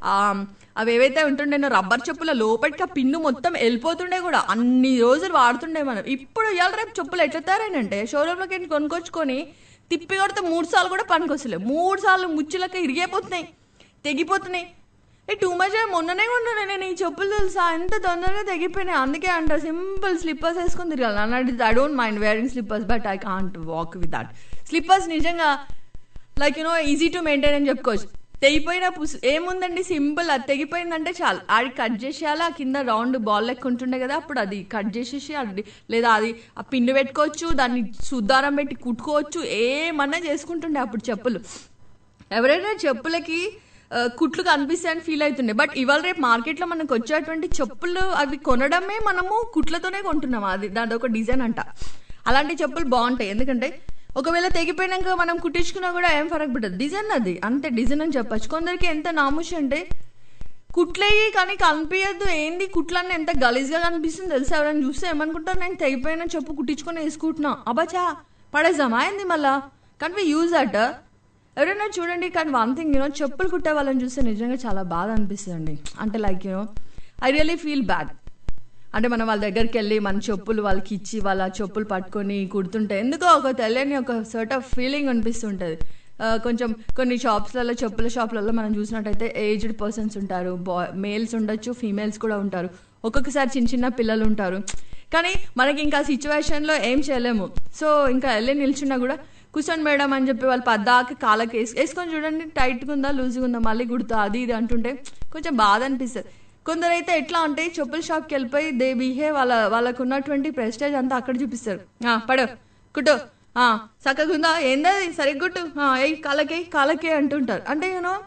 అవి ఏవైతే ఉంటుండేనో రబ్బర్ చెప్పుల లోపలికి ఆ పిన్ను మొత్తం వెళ్ళిపోతుండే కూడా, అన్ని రోజులు వాడుతుండే మనం. ఇప్పుడు ఇవాళ రేపు చెప్పులు ఎట్లా తయారైనంటే షోరూంలోకి కొనుక్కొచ్చుకొని తిప్పి కొడితే 3 సార్లు కూడా పనికొస్తలేవు, 3 సార్లు ముచ్చులకి ఇరిగిపోతున్నాయి, తెగిపోతున్నాయి. Too much. మొన్ననే కొన్నాను నేను ఈ చెప్పులు తెలుసా, ఎంత తొందరగా తెగిపోయినాయి. అందుకే అంటారు సింపుల్ స్లిప్పర్స్ వేసుకొని తిరగాలి అన్నట్టు. I don't mind wearing slippers but I can't walk with that. Slippers నిజంగా like you know easy to maintain అని చెప్పుకోవచ్చు. తెగిపోయిన ఏముందండి సింపుల్, అది తెగిపోయిందంటే చాలు అది కట్ చేసేయాలి. ఆ కింద రౌండ్ బాల్ లెక్క ఉంటుండే కదా, అప్పుడు అది కట్ చేసేసి అది లేదా అది ఆ పిండి పెట్టుకోవచ్చు, దాన్ని సుద్దారం పెట్టి కుట్టుకోవచ్చు, ఏమన్నా చేసుకుంటుండే అప్పుడు చెప్పులు. ఎవరైనా చెప్పులకి కుట్లు కనిపిస్తాయని ఫీల్ అవుతుండే. బట్ ఇవాళ రేపు మార్కెట్లో మనకు వచ్చేటువంటి చెప్పులు అవి కొనడమే మనము కుట్లతోనే కొంటున్నాం. అది దాని ఒక డిజైన్ అంట. అలాంటి చెప్పులు బాగుంటాయి, ఎందుకంటే ఒకవేళ తెగిపోయినాక మనం కుట్టించుకున్నా కూడా ఏం ఫరక్ పడదు, డిజైన్ అది అంతే డిజైన్ అని చెప్పచ్చు. కొందరికి ఎంత నామూషి అంటే కుట్లేయి కానీ కనిపించద్దు. ఏంది కుట్లన్నీ ఎంత గలీజ్గా కనిపిస్తుంది తెలుసా? ఎవరైనా చూస్తే ఏమనుకుంటారు, నేను తెగిపోయిన చెప్పు కుట్టించుకొని వేసుకుంటున్నా, అబ్బాచా పడేసామా ఏంది మళ్ళా? కానీ వి యూజ్ దట్. ఎవరైనా చూడండి. కానీ వన్ థింగ్ చెప్పులు కుట్టే వాళ్ళని చూస్తే నిజంగా చాలా బాధ అనిపిస్తుంది అండి. అంటే like I really feel bad. అంటే మనం వాళ్ళ దగ్గరికి వెళ్ళి మన చెప్పులు వాళ్ళకి ఇచ్చి వాళ్ళ చెప్పులు పట్టుకొని కుడుతుంటే ఎందుకో ఒక తెలియని ఒక సర్ట్ ఆఫ్ ఫీలింగ్ అనిపిస్తుంటుంది. కొంచెం కొన్ని షాప్స్లలో, చెప్పుల షాప్లలో మనం చూసినట్టయితే ఏజ్డ్ పర్సన్స్ ఉంటారు, మేల్స్ ఉండొచ్చు, ఫీమేల్స్ కూడా ఉంటారు, ఒక్కొక్కసారి చిన్న చిన్న పిల్లలు ఉంటారు. కానీ మనకి ఇంకా సిచ్యువేషన్లో ఏం చేయలేము. సో ఇంకా వెళ్ళి నిల్చున్నా కూడా కూర్చోండి మేడం అని చెప్పి వాళ్ళు పద్దాకి కాళ్ళకి వేసుకొని చూడండి, టైట్గా ఉందా లూజ్గా ఉందా మళ్ళీ కుడతా అది ఇది అంటుంటే కొంచెం బాధ అనిపిస్తుంది. కొందరైతే ఎట్లా అంటే చెప్పుల షాప్కి వెళ్ళిపోయి దే బిహేవ్, వాళ్ళకు ఉన్నటువంటి ప్రెస్టేజ్ అంతా అక్కడ చూపిస్తారు. పడు కుట్టు, చక్కగా ఉందా, ఏందది సరిగ్గా కుట్టు, ఏయ్ కాళ్ళకే అంటుంటారు. అంటే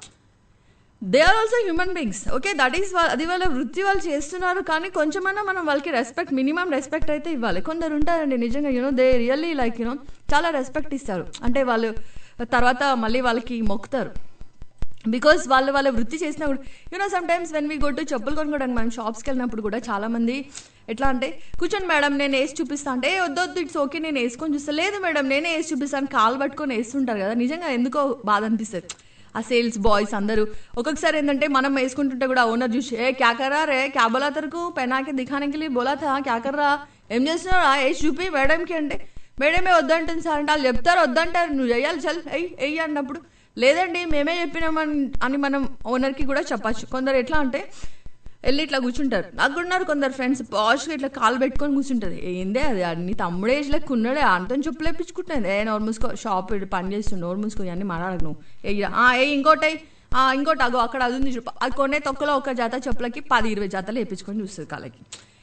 they are also human beings. Okay, that is అది వాళ్ళ వృత్తి, వాళ్ళు చేస్తున్నారు. కానీ కొంచెమన్నా మనం వాళ్ళకి రెస్పెక్ట్, మినిమం రెస్పెక్ట్ అయితే ఇవ్వాలి. కొందరు ఉంటారండి నిజంగా దే రియల్లీ లైక్ చాలా రెస్పెక్ట్ ఇస్తారు. అంటే వాళ్ళు తర్వాత మళ్ళీ వాళ్ళకి మొక్కుతారు. బికాస్ వాళ్ళ వృత్తి చేసినా కూడా sometimes when we go to చెప్పులు కొనుక్కోవడానికి మనం షాప్స్కి వెళ్ళినప్పుడు కూడా చాలా మంది ఎట్లా అంటే కూర్చొని మేడం నేను వేసి చూపిస్తా అంటే వద్దొద్దు ఇట్స్ ఓకే నేను వేసుకొని చూస్తా, లేదు మేడం నేనే వేసి చూపిస్తాను, కాలు పట్టుకొని వేస్తుంటారు కదా. నిజంగా ఎందుకో బాధ అనిపిస్తుంది. ఆ సేల్స్ బాయ్స్ అందరూ ఒక్కొక్కసారి ఏంటంటే మనం వేసుకుంటుంటే కూడా ఓనర్ చూసి క్యా కర్రా రే, క్యా బోలా తరకు పెనాకి దిఖానికి వెళ్ళి బోలా థా, క్యా కర్రా ఏం చేస్తున్నారా వేసి చూపి మేడంకి అంటే మేడమే వద్దంటుంది సార్ అంటే వాళ్ళు చెప్తారు వద్దంటారు, నువ్వు చేయాలి చల్ వెయ్యి అన్నప్పుడు లేదండి మేమే చెప్పినామని మనం ఓనర్కి కూడా చెప్పచ్చు. కొందరు ఎట్లా అంటే వెళ్ళి ఇట్లా కూర్చుంటారు. నాకు ఉన్నారు కొందరు ఫ్రెండ్స్ పాష్గా ఇట్లా కాలు పెట్టుకొని కూర్చుంటుంది. ఏందే అది అన్ని తమ్ముడే ఏజ్ లెక్క ఉన్నాడే అంతం చెప్పులు వేయించుకుంటుంది. నోరు మూసుకో, షాప్ పని చేస్తుండే నోరు మూసుకొని అన్ని మాట్లాడకు నువ్వు ఇంకోటి అగో అక్కడ అది ఉంది చూపు, అది కొనే తొక్కలో ఒక జత చెప్పులకి 10-20 జతలు వేయించుకొని చూస్తుంది కాళ్ళకి.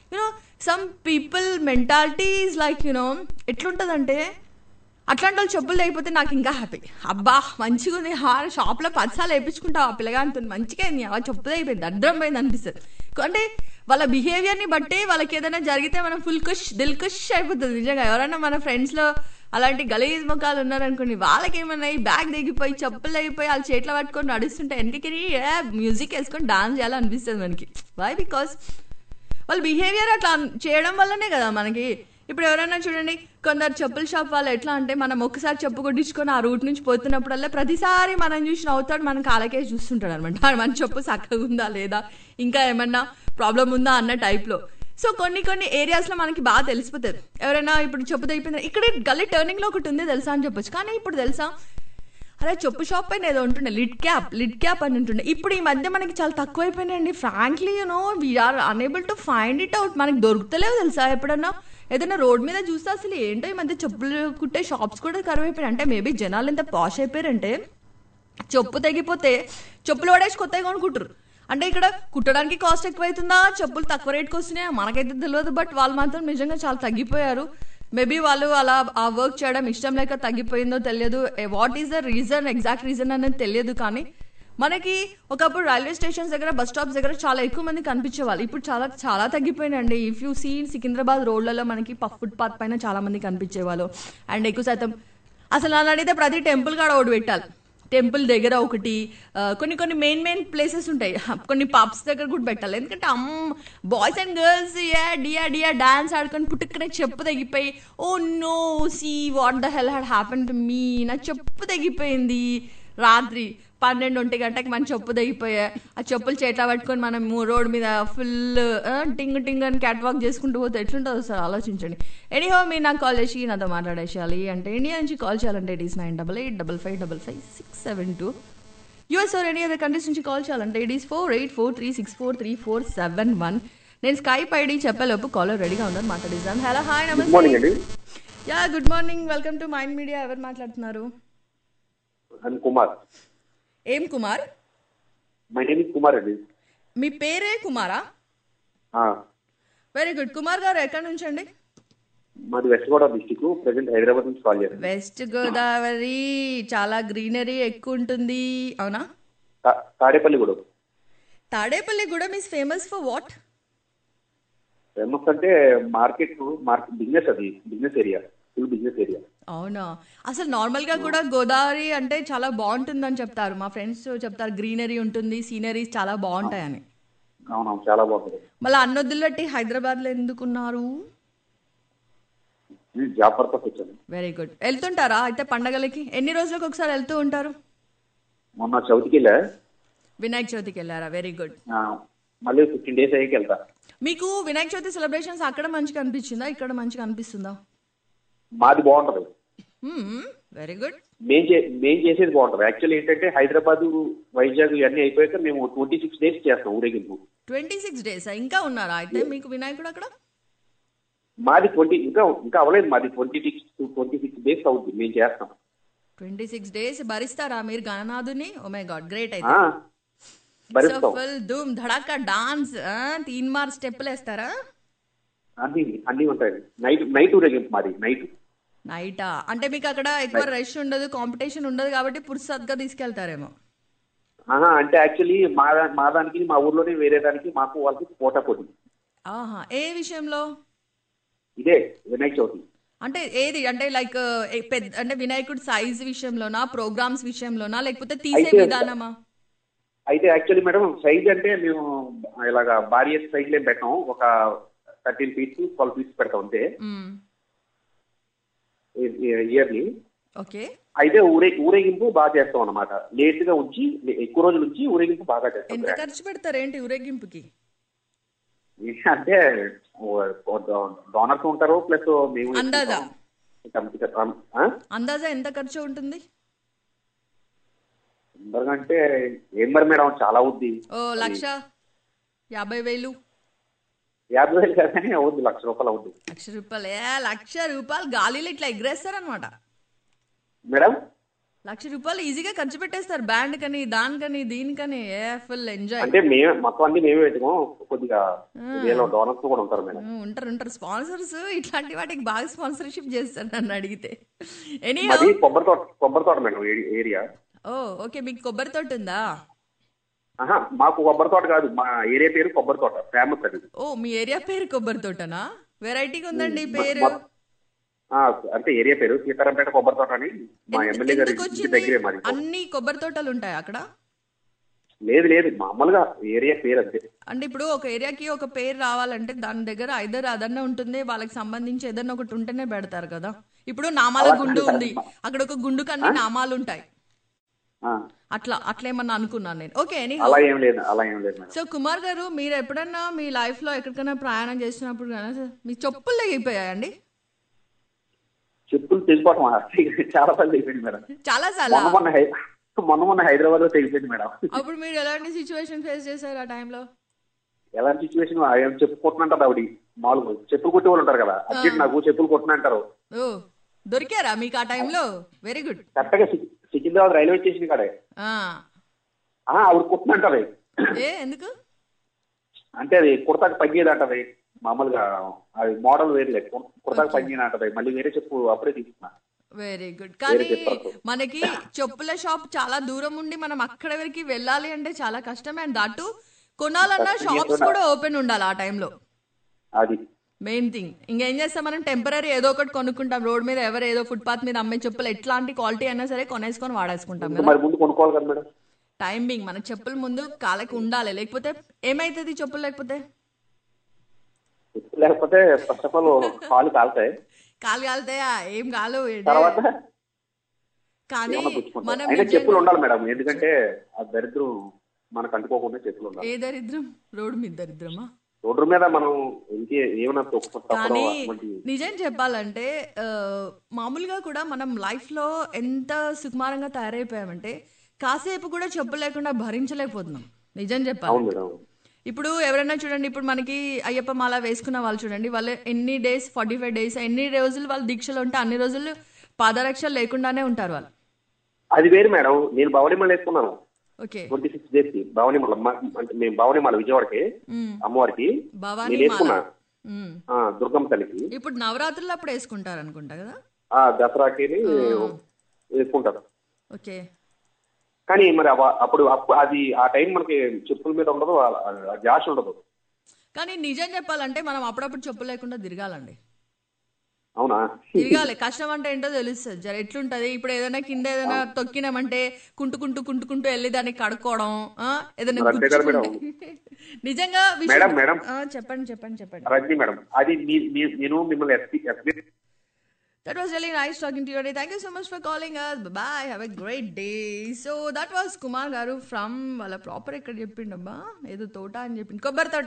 Some people mentality is like ఎట్లుంటుందంటే అట్లాంటి వాళ్ళు చెప్పులు లేకపోతే నాకు ఇంకా హ్యాపీ. అబ్బా మంచిగా ఉంది, షాప్లో 10 సార్లు వేయించుకుంటావు ఆ పిల్లగానితో మంచిగా అయింది, ఆ చెప్పులు అయిపోయింది అడ్డం పోయింది అనిపిస్తుంది. అంటే వాళ్ళ బిహేవియర్ని బట్టి వాళ్ళకి ఏదైనా జరిగితే మనం ఫుల్ దిల్ ఖుష్ అయిపోతుంది. నిజంగా ఎవరైనా మన ఫ్రెండ్స్లో అలాంటి గలీజ్ ముఖాలు ఉన్నారనుకోండి, వాళ్ళకి ఏమన్నా బ్యాగ్ దిగిపోయి చెప్పులు అయిపోయి వాళ్ళు చేతిలో పట్టుకొని నడుస్తుంటే వెనకకి మ్యూజిక్ వేసుకొని డాన్స్ చేయాలనిపిస్తుంది మనకి. వై? బికాస్ వాళ్ళ బిహేవియర్ అట్లా చేయడం వల్లనే కదా మనకి. ఇప్పుడు ఎవరైనా చూడండి కొందరు చెప్పుల షాప్ వాళ్ళు ఎట్లా అంటే మనం ఒక్కసారి చెప్పు కొట్టించుకొని ఆ రూట్ నుంచి పోతున్నప్పుడల్లా ప్రతిసారి మనం చూసి నవ్వుతాడు, మన కాలకే చూస్తుంటాడు అనమాట. మన చెప్పు చక్కగా ఉందా లేదా, ఇంకా ఏమన్నా ప్రాబ్లం ఉందా అన్న టైప్లో. సో కొన్ని ఏరియాస్లో మనకి బాగా తెలిసిపోతుంది. ఎవరైనా ఇప్పుడు చెప్పు తెగిపోయింది, ఇక్కడ గల్లీ టర్నింగ్లో ఒకటి ఉంది తెలుసా అని చెప్పొచ్చు. కానీ ఇప్పుడు తెలుసా అరే చెప్పు షాప్ పైన ఏదో ఉంటుండే లిడ్ క్యాప్ అని ఉంటుండే. ఇప్పుడు ఈ మధ్య మనకి చాలా తక్కువైపోయినాయండి. Frankly we're unable to find it out. మనకి దొరుకుతలేవు తెలుసా. ఎప్పుడన్నా ఏదైనా రోడ్ మీద చూస్తే అసలు ఏంటో ఈ మధ్య చెప్పులు కుట్టే షాప్స్ కూడా కరువు అయిపోయాయి. అంటే మేబీ జనాలు ఎంత పాష్ అయిపోయారంటే చెప్పు తెగిపోతే చెప్పులు పడేసి కొత్తగా కొనుక్కుంటారు. అంటే ఇక్కడ కుట్టడానికి కాస్ట్ ఎక్కువ అవుతుందా, చెప్పులు తక్కువ రేట్కి వస్తున్నాయా మనకైతే తెలియదు. బట్ వాళ్ళు మాత్రం నిజంగా చాలా తగ్గిపోయారు. మేబీ వాళ్ళు అలా ఆ వర్క్ చేయడం ఇష్టం లేక తగ్గిపోయిందో తెలియదు. What is the reason, exact reason అనేది తెలియదు. కానీ మనకి ఒకప్పుడు రైల్వే స్టేషన్స్ దగ్గర, బస్ స్టాప్స్ దగ్గర చాలా ఎక్కువ మంది కనిపించేవాళ్ళు. ఇప్పుడు చాలా చాలా తగ్గిపోయినాయండి. ఇఫ్ యూ సీ సికింద్రాబాద్ రోడ్లలో మనకి ఫుట్పాత్ పైన చాలా మంది కనిపించేవాళ్ళు. అండ్ ఎక్కువ శాతం అసలు నన్ను అడిగితే ప్రతి టెంపుల్ కాడ ఒకటి పెట్టాలి. టెంపుల్ దగ్గర ఒకటి, కొన్ని మెయిన్ ప్లేసెస్ ఉంటాయి, కొన్ని పబ్స్ దగ్గర కూడా పెట్టాలి. ఎందుకంటే బాయ్స్ అండ్ గర్ల్స్ డియా డాన్స్ ఆడుకొని పుట్టుకునే చెప్పు తెగిపోయి oh no see what the hell had happen to me, నా చెప్పు తెగిపోయింది రాత్రి 12-1 గంటకి మన చెప్పు తెగిపోయా. ఆ చెప్పులు చేట్లా పట్టుకొని మనం రోడ్ మీద ఫుల్ టింగ్ అని క్యాట్ వాక్ చేసుకుంటూ పోతే ఎట్లుంటుందో సార్ ఆలోచించండి. ఎనీహో మీరు నాకు కాల్ చేసి నాతో మాట్లాడేసేయాలి అంటే ఇండియా నుంచి కాల్ చేయాలంటే it is 9885555672. US or any other countries నుంచి కాల్ చేయాలంటే ఇట్ ఈస్ 4843643471. నేను స్కైప్ ఐడి చెప్పేలోపు కాలర్ రెడీగా ఉందని మాట్లాడిస్తాను. హలో హాయ్ నమస్తే. Yeah good morning, welcome to Mind Media. ఎవరు మాట్లాడుతున్నారు? కుమార్. ఏం Kumar? My name is Kumar అండి. మీ పేరే కుమారా? Very good. కుమార్ గారు ఎక్కడి నుంచి అండి? మాది West Godavari district, present Hyderabad నుంచి కాల్ చేస్తాను. వెస్ట్ గోదావరి చాలా గ్రీనరీ ఎక్కువ ఉంటుంది అవునా? Tadepalligudem is famous for what? Famous అంటే మార్కెట్ బిజినెస్, అది business area, full business area. అవునా? అసలు నార్మల్ గా కూడా గోదావరి అంటే చాలా బాగుంటుందని చెప్తారు మా ఫ్రెండ్స్ చెప్తారు. గ్రీనరీ ఉంటుంది, సీనరీస్ చాలా బాగుంటాయని. అవునవును, చాలా బాగుంటుంది. మళ్ళీ అన్నొద్దులట్టి హైదరాబాద్లో ఎందుకున్నారు? జాబ్ పర్పస్ వచ్చాను. Very good. వెళ్తుంటారా అయితే పండగలకి? ఎన్ని రోజులకు ఒకసారి వెళ్తూ ఉంటారు? మొన్న చవితికి వెళ్ళా. వినాయక చవితికి వెళ్ళారా? Very good. మళ్ళీ 15 days అయ్యాక వెళ్తా. మీకు వినాయక చవితి సెలబ్రేషన్స్ అక్కడ మంచిగా అనిపించిందా, ఇక్కడ మంచిగా అనిపిస్తుందా? మాది బాగుంటది. Very good. మేం చేసేది బాగుంటది. యాక్చువల్లీ ఏంటంటే హైదరాబాద్, వైజాగ్ ఇవన్నీ అయిపోయాక మేము 26 days చేస్తాం ఊరేగింపు. 26 days ఇంకా ఉన్నారా అయితే మీకు వినాయకుడు అక్కడ? మాది ఇంకా అవ్వలేదు. మాది 26 days అవుతుంది మేము చేస్తాం. 26 days భరిస్తారా మీరు గణనాథుని? Oh my god, great. అయితే ఫుల్ ధూమ్ ధడాకా డాన్స్, 3 మార్ స్టెప్పులు వేస్తారా? అన్ని ఉంటాయి. నైట్ ఊరేగింపు మాది. నైటా? అంటే మీకు అక్కడ ఎక్కువ రష్ ఉండదు, కాంపిటీషన్ ఉండదు కాబట్టి పుర్సత్గా తీసుకెళ్తారేమో. అంటే యాక్చువల్లీ మా దానికి, మా ఊర్లోనే వేరే దానికి మాకు వాళ్ళకి పోటీ. ఏ విషయంలో? ఇదే వినాయక చవితి. అంటే ఏది? అంటే లైక్ అంటే వినాయకుడు సైజ్ విషయంలోనా, ప్రోగ్రామ్స్ విషయంలోనా, లేకపోతే తీసే విధానమా? అయితే యాక్చువల్లీ మేడం సైజ్ అంటే మేము ఇలాగా భారీ సైజ్ ఏం పెట్టాం. ఒక 13 feet 12 feet పెడతాం అంతే ఇయర్లీ. ఓకే. అయితే ఊరేగింపు బాగా చేస్తాం అన్నమాట. లేట్ గా ఉంచి ఎక్కువ రోజులు ఉంచి ఊరేగింపు బాగా చేస్తాం. ఎంత ఖర్చు పెడతారు ఏంటి ఊరేగింపుకి? అంటే డోనర్స్ ఉంటారు, ప్లస్ మేము అందాజా ఎంత ఖర్చు ఉంటుంది? అంటే ఏం మరి మేడం, చాలా అవుద్ది. 1,50,000. 50,000 కానీ అవుద్ది, ₹1,00,000 అవుద్ది. ₹1,00,000 గాలిలో ఇట్లా ఎగరేస్తారనమాట మేడం. ₹1,00,000 ఈజీగా ఖర్చు పెట్టేస్తారు. బ్యాండ్ కని, దానికని, దీనికని ఫుల్ ఎంజాయ్. అంటే మొత్తం అన్ని మేమే పెట్టుకోం, కొద్దిగా డోనర్స్ కూడా ఉంటారు మేడం. ఉంటారు స్పాన్సర్స్. ఇట్లాంటి వాటికి బాగా స్పాన్సర్షిప్ చేస్తారు నన్ను అడిగితే. కొబ్బరి తోట మేడం ఏరియా. ఓకే. మీకు కొబ్బరి తోట ఉందా? మాకు కొబ్బరి తోట కాదు, మా ఏరియా పేరు కొబ్బరి తోట, ఫేమస్ అది. మీ ఏరియా పేరు కొబ్బరి తోటనా? వెరైటీగా ఉందండి పేరు. అంటే ఏరియా పేరు సీతారాంపేట కొబ్బరి తోట అని మా ఎమ్మెల్యే గారి దగ్గరే మాది. అన్ని కొబ్బరి తోటలు ఉంటాయి అక్కడ? లేదు, మామూలుగా ఏరియా పేరు అంతే. అంటే ఇప్పుడు ఒక ఏరియాకి ఒక పేరు రావాలంటే దాని దగ్గర ఐదర్ అదన్నా ఉంటుంది, వాళ్ళకి సంబంధించి ఏదన్నా ఒకటి ఉంటేనే పెడతారు కదా. ఇప్పుడు నామాల గుండు ఉంది, అక్కడ ఒక గుండుకు అన్ని నామాలు ఉంటాయి. అట్లేమన్నా అనుకున్నాను నేను. ఓకే. అలా ఏం లేదు. సో కుమార్ గారు, మీరు ఎప్పుడన్నా మీ లైఫ్ లో ఎక్కడికైనా ప్రయాణం చేసినప్పుడు మీ చెప్పులు తెగిపోయాయండి? చెప్పులు తెగిపోవటం చాలా సార్లు తెగిపోయింది మేడం. చాలా సార్లు? మొన్న హైదరాబాద్ లో తెగిపోయింది మేడం. అప్పుడు మీరు ఎలాంటి సిచ్యువేషన్ ఫేస్ చేశారు ఆ టైంలో? ఎలాంటి సిచ్యువేషన్? చెప్పు కొట్టినంటారు ఆవిడ. మామూలుగా చెప్పులు కొట్టే వాళ్ళు ఉంటారు కదా, అర్జెంట్ నాకు చెప్పులు కొట్టినంటారు. దొరికారా మీకు ఆ టైంలో? Very good. కరెక్ట్ గా సికింద్రాబాద్ రైల్వే స్టేషన్ కాడే ఆవిడ కుట్టినంటది. ఎందుకు అంటే అది కుర్తాకు పగ్గేది అంటది. మామూలుగా అది మోడల్ వేరే కుర్తాకు పగ్గేది అంటది. మళ్ళీ వేరే చెప్పు అప్పుడే తీసుకున్నా. Very good. కానీ మనకి చెప్పుల షాప్ చాలా దూరం ఉండి మనం అక్కడ వరకు వెళ్ళాలి అంటే చాలా కష్టం. అండ్ దాటు కొనాలన్నా షాప్స్ కూడా ఓపెన్ ఉండాలి ఆ టైంలో. అది మెయిన్ థింగ్. ఇంకేం చేస్తాం, మనం టెంపరీ ఏదో ఒకటి కొనుక్కుంటాం. రోడ్ మీద ఎవరు ఏదో ఫుట్పాత్ మీద అమ్మే చెప్పులు ఎట్లాంటి క్వాలిటీ అయినా సరే కొనేసుకొని వాడేసుకుంటాం కదా. టైమింగ్ మన చెప్పులు ముందు కాళ్ళకి ఉండాలి, లేకపోతే ఏమైతుంది? చెప్పులు లేకపోతే ఫస్ట్ ఆఫ్ ఆల్ కాళ్ళు కాలుతాయా? ఏం కాలు. కానీ మనం చెప్పులు ఉండాలి మేడం, ఎందుకంటే ఆ దరిద్రం మనకు అంటుకోకుండా చెప్పులు ఉండాలి. ఏ దరిద్రం? రోడ్డు మీద దరిద్రమా? రోడ్డు మీద మనం ఏమైనా. కానీ నిజం చెప్పాలంటే మామూలుగా కూడా మనం లైఫ్ లో ఎంత సుకుమారంగా తయారైపోయామంటే కాసేపు కూడా చెప్పు లేకుండా భరించలేకపోతున్నాం. నిజం చెప్పాలి. ఇప్పుడు ఎవరైనా చూడండి, ఇప్పుడు మనకి అయ్యప్ప మాల వేసుకున్న వాళ్ళు చూడండి, వాళ్ళు ఎన్ని డేస్, 45 days, ఎన్ని రోజులు వాళ్ళు దీక్షలు ఉంటే అన్ని రోజులు పాదరక్షలు లేకుండానే ఉంటారు వాళ్ళు. అది వేరు మేడం. నేను భవనిమాల వేసుకున్నాను. 26 days భవనిమాల. అంటే మేము భవనిమాల విజయవాడకి అమ్మవారికి నేను వేసుకున్నా, దుర్గమ్మ తల్లికి. ఇప్పుడు నవరాత్రులు అప్పుడు వేసుకుంటారు అనుకుంటా కదా, దసరాకి వేసుకుంటారు. ఓకే. కానీ మరి అప్పుడు అది ఆ టైం మనకి చెప్పుల మీద ఉండదు, జాష్ ఉండదు. కానీ నిజం చెప్పాలంటే మనం అప్పుడప్పుడు చెప్పు లేకుండా తిరగాలండి. అవునా? తిరగాలి. కష్టం అంటే ఏంటో తెలుస్తుంది. జర ఎట్లుంటది. ఇప్పుడు ఏదైనా కింద ఏదైనా తొక్కినామంటే కుంటుకుంటూ వెళ్ళి దాన్ని కడుక్కోవడం, ఏదైనా నిజంగా మేడం చెప్పండి చెప్పండి చెప్పండి. రజనీ మేడం, అది నేను మిమ్మల్ని FB. That was really nice talking to you today. Thank you so much for calling us. Bye. Have a great day. So that was Kumar garu from వాళ్ళ ప్రాపర్ ఎక్కడ చెప్పిండబ్బా, ఏదో తోట అని చెప్పింది,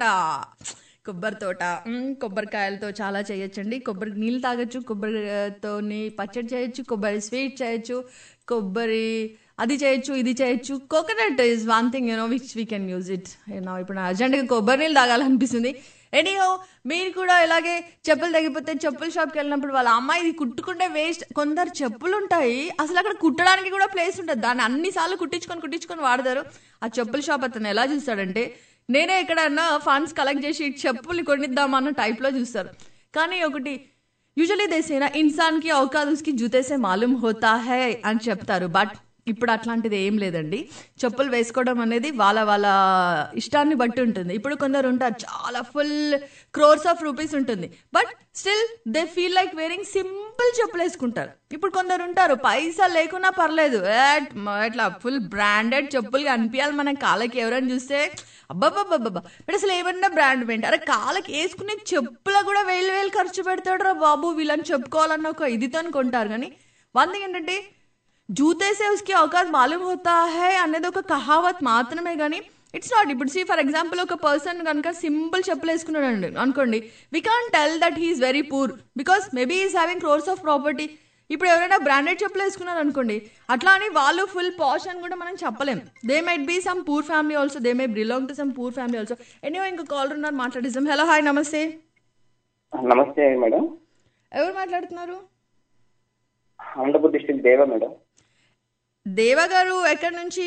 కొబ్బరి తోట. కొబ్బరికాయలతో చాలా చేయొచ్చండి. కొబ్బరి నీళ్ళు తాగొచ్చు, కొబ్బరితోని పచ్చడి చేయొచ్చు, కొబ్బరి స్వీట్ చేయొచ్చు, కొబ్బరి అది చేయొచ్చు, ఇది చేయొచ్చు. Coconut is one thing which we can use it. ఇప్పుడు అర్జెంట్గా కొబ్బరి నీళ్ళు తాగాలనిపిస్తుంది. ఎనీహో మీరు కూడా ఇలాగే చెప్పులు తగ్గిపోతే చెప్పుల షాప్కి వెళ్ళినప్పుడు వాళ్ళ అమ్మాయి ఇది కుట్టుకుంటే వేస్ట్. కొందరు చెప్పులు ఉంటాయి అసలు అక్కడ కుట్టడానికి కూడా ప్లేస్ ఉంటుంది, దాన్ని అన్నిసార్లు కుట్టించుకొని వాడతారు. ఆ చెప్పుల షాప్ అతను ఎలా చూస్తాడంటే నేనే ఎక్కడన్నా ఫండ్స్ కలెక్ట్ చేసి చెప్పులు కొనిద్దామన్న టైప్లో చూస్తారు. కానీ ఒకటి యూజువలీ దేసేనా ఇన్సాన్కి ఔకాద్ ఉస్కి జూతేసే మాలూమ్ హోతా హై అని చెప్తారు. బట్ ఇప్పుడు అట్లాంటిది ఏం లేదండి. చెప్పులు వేసుకోవడం అనేది వాళ్ళ ఇష్టాన్ని బట్టి ఉంటుంది. ఇప్పుడు కొందరు ఉంటారు చాలా ఫుల్ క్రోర్స్ ఆఫ్ రూపీస్ ఉంటుంది, but still they feel like wearing simple చెప్పులు వేసుకుంటారు. ఇప్పుడు కొందరు ఉంటారు పైసా లేకున్నా పర్లేదు, ఇట్లా ఫుల్ బ్రాండెడ్ చెప్పులు అనిపించాలి మన కాళ్ళకి. ఎవరైనా చూస్తే అబ్బాబ్బాబ్బా బట్ అసలు ఏమన్నా బ్రాండ్ పెంట, అరే కాళ్ళకి వేసుకునే చెప్పుల కూడా వేలు ఖర్చు పెడతాడు రా బాబు వీళ్ళని చెప్పుకోవాలన్న ఒక ఇదితో కొంటారు. కానీ వన్ థింగ్ ఏంటంటే జూతే సే ఉస్కి ఔకాద్ మాలూమ్ హోతా హై అనేది ఒక కహావత్ మాత్రమే, కానీ ఇట్స్ నాట్. ఇప్పుడు సీ ఫర్ ఎగ్జాంపుల్ ఒక పర్సన్ కనుక సింపుల్ చెప్పులు వేసుకున్నాడు అనుకోండి, we can't tell that he is very poor because maybe is having crores of property. ఇప్పుడు ఎవరైనా బ్రాండెడ్ చెప్పులు వేసుకున్నారు అనుకోండి, అట్లా అని వాళ్ళు ఫుల్ పాష్ అని కూడా మనం చెప్పలేం. They might be some poor family also, they may belong to some poor family also. Anyway ఇంకో కాలర్ ఉన్నారు, మాట్లాడిస్తాం. హలో హాయ్ నమస్తే. నమస్తే మేడం. ఎవరు మాట్లాడుతున్నారు? Anantapur district Deva madam. దేవ గారు ఎక్కడి నుంచి?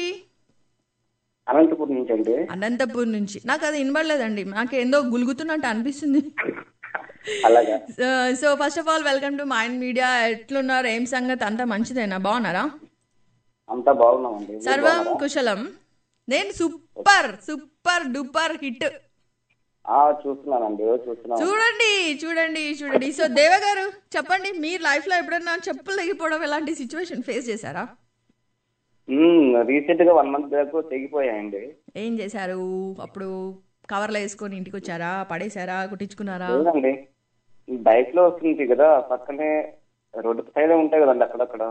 అనంతపూర్ నుంచి అండి. అనంతపూర్ నుంచి. నాకు అది వినబడలేదండి, నాకు ఏందో గులుగుతున్నట్టు అనిపిస్తుంది. అలాగా. So first of all welcome to Mind Media. ఎట్లున్నారు, ఏం సంగతి, అంతా మంచిదేనా, బాగున్నారా? అంతా బాగున్నామండి. సర్వం కుశలం. నేను సూపర్ డూపర్ హిట్ చూస్తున్నానండి. చూడండి. సో దేవ గారు చెప్పండి, మీరు లైఫ్ లో ఎప్పుడైనా చెప్పులు తెగిపోవడం ఎలాంటి సిచ్యువేషన్ ఫేస్ చేశారా? రీసెంట్ గా 1 month బ్యాక్ తెగిపోయాయండి. ఏం చేశారు? అప్పుడు కవర్లో వేసుకొని ఇంటికి వచ్చారా, పడేశారా, కుట్టించుకున్నారా? లేదండి, బైక్ లో వస్తుంది కదా, పక్కనే రోడ్డు సైడ్ ఉంటాయి కదండి అక్కడక్కడ.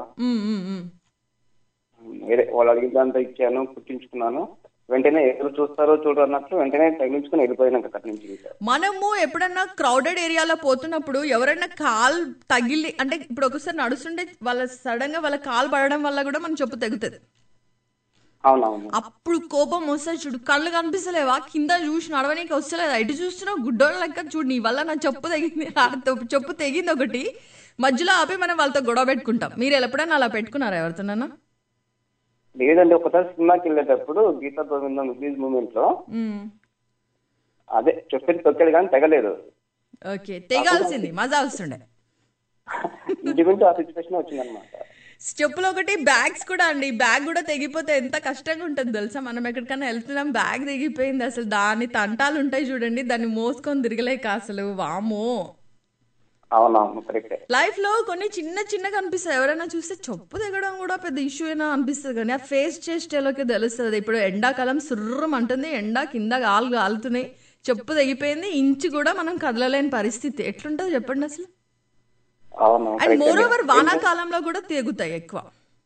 వాళ్ళు అడిగినంత ఇచ్చాను, కుట్టించుకున్నాను. వెంటనే ఎవరు చూస్తారో చూడరు అన్నట్లు వెంటనే తగిలించుకుని వెళ్ళిపోయినాక అక్కడి నుంచి. మనము ఎప్పుడన్నా క్రౌడెడ్ ఏరియాలో పోతున్నప్పుడు ఎవరైనా కాల్ తగిలి, అంటే ఇప్పుడు ఒకసారి నడుస్తుంటే వాళ్ళ సడన్ గా వాళ్ళ కాల్ పడడం వల్ల కూడా మన చెప్పు తెగుతుంది. అవునవును. అప్పుడు కోపం వస్తుంది చూడు, కళ్ళు కనిపిస్తలేవా, కింద చూసి నడవనీకి వస్తలేదా, ఎటు చూస్తున్నావు గుడ్డోళ్ళ లెక్క చూడు, నీ వల్ల నా చెప్పు తెగింది. చెప్పు తెగింది ఒకటి, మధ్యలో ఆపి మనం వాళ్ళతో గొడవ పెట్టుకుంటాం. మీరు ఎప్పుడైనా అలా పెట్టుకున్నారా ఎవరితోనన్నా? లేదండి, ఒకసారి సినిమాకి వెళ్ళేటప్పుడు గీతా గోవిందం రిలీజ్ మూమెంట్ లో అదే చెప్పేది తొక్కేది కానీ తెగలేదు. ఓకే, తెగాల్సింది, మజా వస్తుండే. ఇంటి నుంచి ఆ సిచ్యువేషన్ వచ్చింది అనమాట. చెప్పులు ఒకటి, బ్యాగ్స్ కూడా అండి. బ్యాగ్ కూడా తెగిపోతే ఎంత కష్టంగా ఉంటుంది తెలుసా. మనం ఎక్కడికైనా వెళ్తున్నాం, బ్యాగ్ తెగిపోయింది, అసలు దాని తంటాలు ఉంటాయి చూడండి, దాన్ని మోసుకొని తిరగలేక అసలు వామో. లైఫ్ లో కొన్ని చిన్నగా అనిపిస్తుంది, ఎవరైనా చూస్తే చెప్పు తెగడం కూడా పెద్ద ఇష్యూ అయినా అనిపిస్తుంది, కానీ ఆ ఫేస్ చేసేలోకి తెలుస్తుంది. ఇప్పుడు ఎండాకాలం సుర్రం అంటుంది, ఎండ కింద కాలుతున్నాయి, చెప్పు తెగిపోయింది, ఇంచు కూడా మనం కదలలేని పరిస్థితి. ఎట్లుంటుంది చెప్పండి అసలు. అండ్ మోర్ ఓవర్ వానాకాలంలో కూడా తెగుతాయి ఎక్కువ.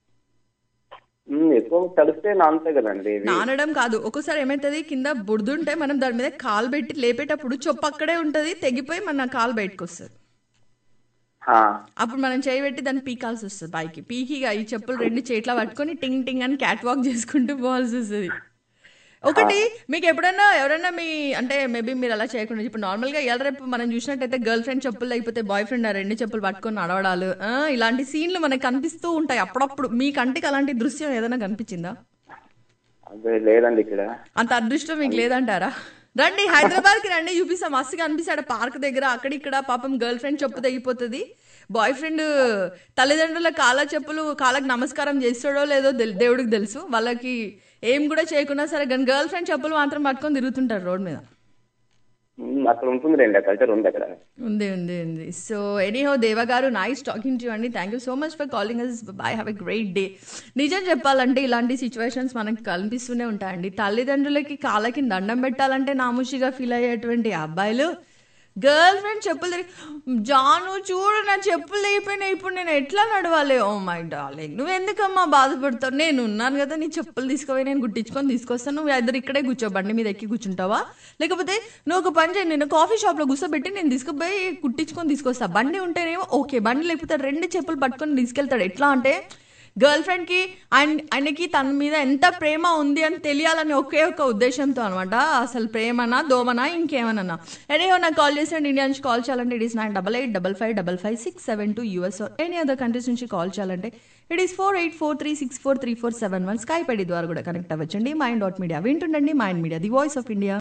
నానడం కాదు, ఒక్కోసారి ఏమైతుంది, కింద బురదుంటే మనం దాని మీద కాలు పెట్టి లేపేటప్పుడు చెప్పు అక్కడే ఉంటది, తెగిపోయి మన కాలు బయటకు వస్తుంది. అప్పుడు మనం చేయబెట్టి దాన్ని పీకాల్సి వస్తుంది పైకి. పీకిగా ఈ చెప్పులు 2 చేట్లా పట్టుకొని టింగ్ టింగ్ అని క్యాట్ వాక్ చేసుకుంటూ పోవాల్సి వస్తుంది. ఒకటి మీకు ఎప్పుడైనా ఎవరైనా మీ అంటే మేబీ మీరు అలా చేయకుండా, ఇప్పుడు నార్మల్గా రేపు మనం చూసినట్టయితే గర్ల్ ఫ్రెండ్ చెప్పులు లేకపోతే బాయ్ ఫ్రెండ్ 2 చెప్పులు పట్టుకొని నడవడాలు, ఇలాంటి సీన్లు మనకు కనిపిస్తూ ఉంటాయి అప్పుడప్పుడు. మీ కంటికి అలాంటి దృశ్యం ఏదైనా కనిపించిందా? లేదండి, ఇక్కడ అంత అదృష్టం మీకు లేదంటారా? రండి, హైదరాబాద్ కి రండి, చూపిస్తా, మస్తుగా అనిపిస్తాడు పార్క్ దగ్గర. అక్కడిక్కడ పాపం గర్ల్ ఫ్రెండ్ చెప్పు తెగిపోతుంది, బాయ్ ఫ్రెండ్ తల్లిదండ్రుల కాళ్ళకి నమస్కారం చేస్తాడో లేదో దేవుడికి తెలుసు. వాళ్ళకి ఏం కూడా చేయకున్నా సరే కానీ గర్ల్ ఫ్రెండ్ చెప్పులు మాత్రం పట్టుకొని తిరుగుతుంటారు రోడ్ మీద. అక్కడ ఉంటుంది రండి, ఆ కల్చర్ ఉంది అక్కడ. ఉంది ఉంది ఉంది. So anyhow Deva garu, nice talking to you అండి. Thank you so much for calling us. Bye, have a great day. నిజం చెప్పాలంటే ఇలాంటి సిచ్యువేషన్స్ మనకు కనిపిస్తూనే ఉంటాయండి. తల్లిదండ్రులకి కాళ్ళకి దండం పెట్టాలంటే నామూషిగా ఫీల్ అయ్యేటువంటి అబ్బాయిలు గర్ల్ ఫ్రెండ్ చెప్పులు జాను చూడు నా చెప్పులు తెగిపోయినాయి, ఇప్పుడు నేను ఎట్లా నడవాలి? ఓ మై డార్లింగ్, నువ్వు ఎందుకమ్మా బాధపడతావు? నేను ఉన్నాను కదా, నీ చెప్పులు తీసుకుపోయి నేను గుట్టించుకొని తీసుకొస్తాను. నువ్వు ఇద్దరు ఇక్కడే కూర్చో, బండి మీద ఎక్కి కూర్చుంటావా? లేకపోతే నువ్వు ఒక పని చేయి, నేను కాఫీ షాప్లో కూర్చోబెట్టి నేను తీసుకుపోయి కుట్టించుకొని తీసుకొస్తా. బండి ఉంటేనేమో ఓకే, బండి లేకపోతే 2 చెప్పులు పట్టుకొని తీసుకెళ్తాడు. ఎట్లా అంటే గర్ల్ ఫ్రెండ్కి ఆయనకి తన మీద ఎంత ప్రేమ ఉంది అని తెలియాలని ఒకే ఒక ఉద్దేశంతో అనమాట. అసలు ప్రేమనా దోమనా ఇంకేమన్నా. ఎనీహో నాకు కాల్ చేసేయండి. ఇండియా నుంచి కాల్ చేయాలంటే it is 9885555672 US or any other countries నుంచి కాల్ చేయాలంటే ఇట్ ఈస్ 4843643471. స్కైప్ ఐడి ద్వారా కూడా కనెక్ట్ అవ్వచ్చండి. mind.media వింటుండండి. Mind media, the voice of India.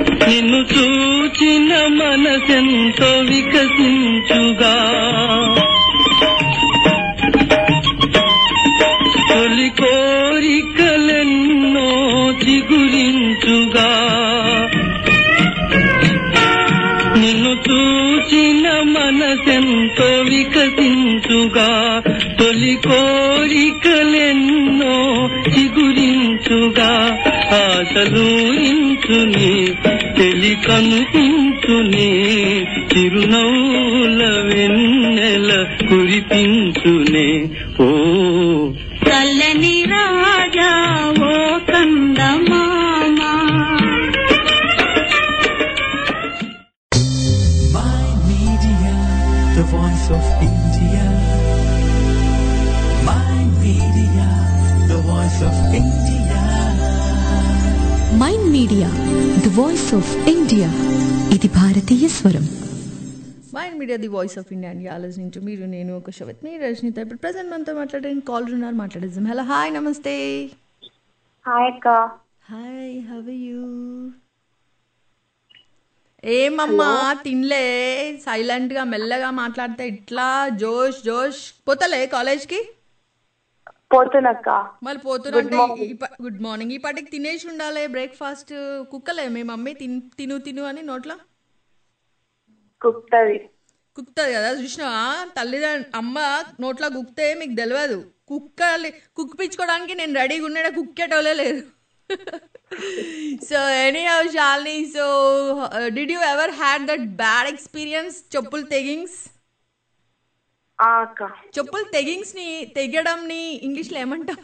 నిన్ను చూచిన మనసెంతో వికసించుగా కోరికలెన్నో చిగురించుగా నిన్ను చూచిన మనసెంతో వికసించుగా తొలి కోరికలెన్నో చిగురించుగా ఆశలూరించుని తెలి కనుపించుని చిరునవ్వుల వెన్నెల కురిపించునే ఓ చల్లని రాజా ఓ కందమామా. My Media, the voice of India. My Media, the voice of India. Mind media the voice of India ఇది భారతీయ స్వరం. Mind media the voice of India అండి ఆలోచించు మీరు నేను ఒక షో విత్ మీ రజనీత. ఇప్పుడు ప్రెసెంట్ మనతో మాట్లాడడానికి కాల్ ఉన్నారు, మాట్లాడేద్దాం. హలో, హాయ్, నమస్తే. హాయ్ అక్క. Hi, how are you? ఏమమ్మా తినలే, సైలెంట్ గా మెల్లగా మాట్లాడితే ఇట్లా జోష్ జోష్ పోతలే కాలేజ్కి? పోతున్నక్క. మళ్ళీ పోతున్నా. Good morning. ఈ పాటికి తినేసి ఉండాలి బ్రేక్ఫాస్ట్. కుక్కలే మీ మమ్మీ తిను తిను అని నోట్లో కుక్తది కదా, చూసినావా? అమ్మ నోట్లో కుక్తే మీకు తెలియదు. కుక్కిపించుకోవడానికి నేను రెడీగా ఉన్నాడా, కుక్కేటోలే లేదు. So anyhow Shalini, so did you ever had that bad experience చెప్పులు తెగింగ్స్? చెప్పులు తెగింగ్స్ ని తెగడం ని ఇంగ్లీష్ లో ఏమంటాం?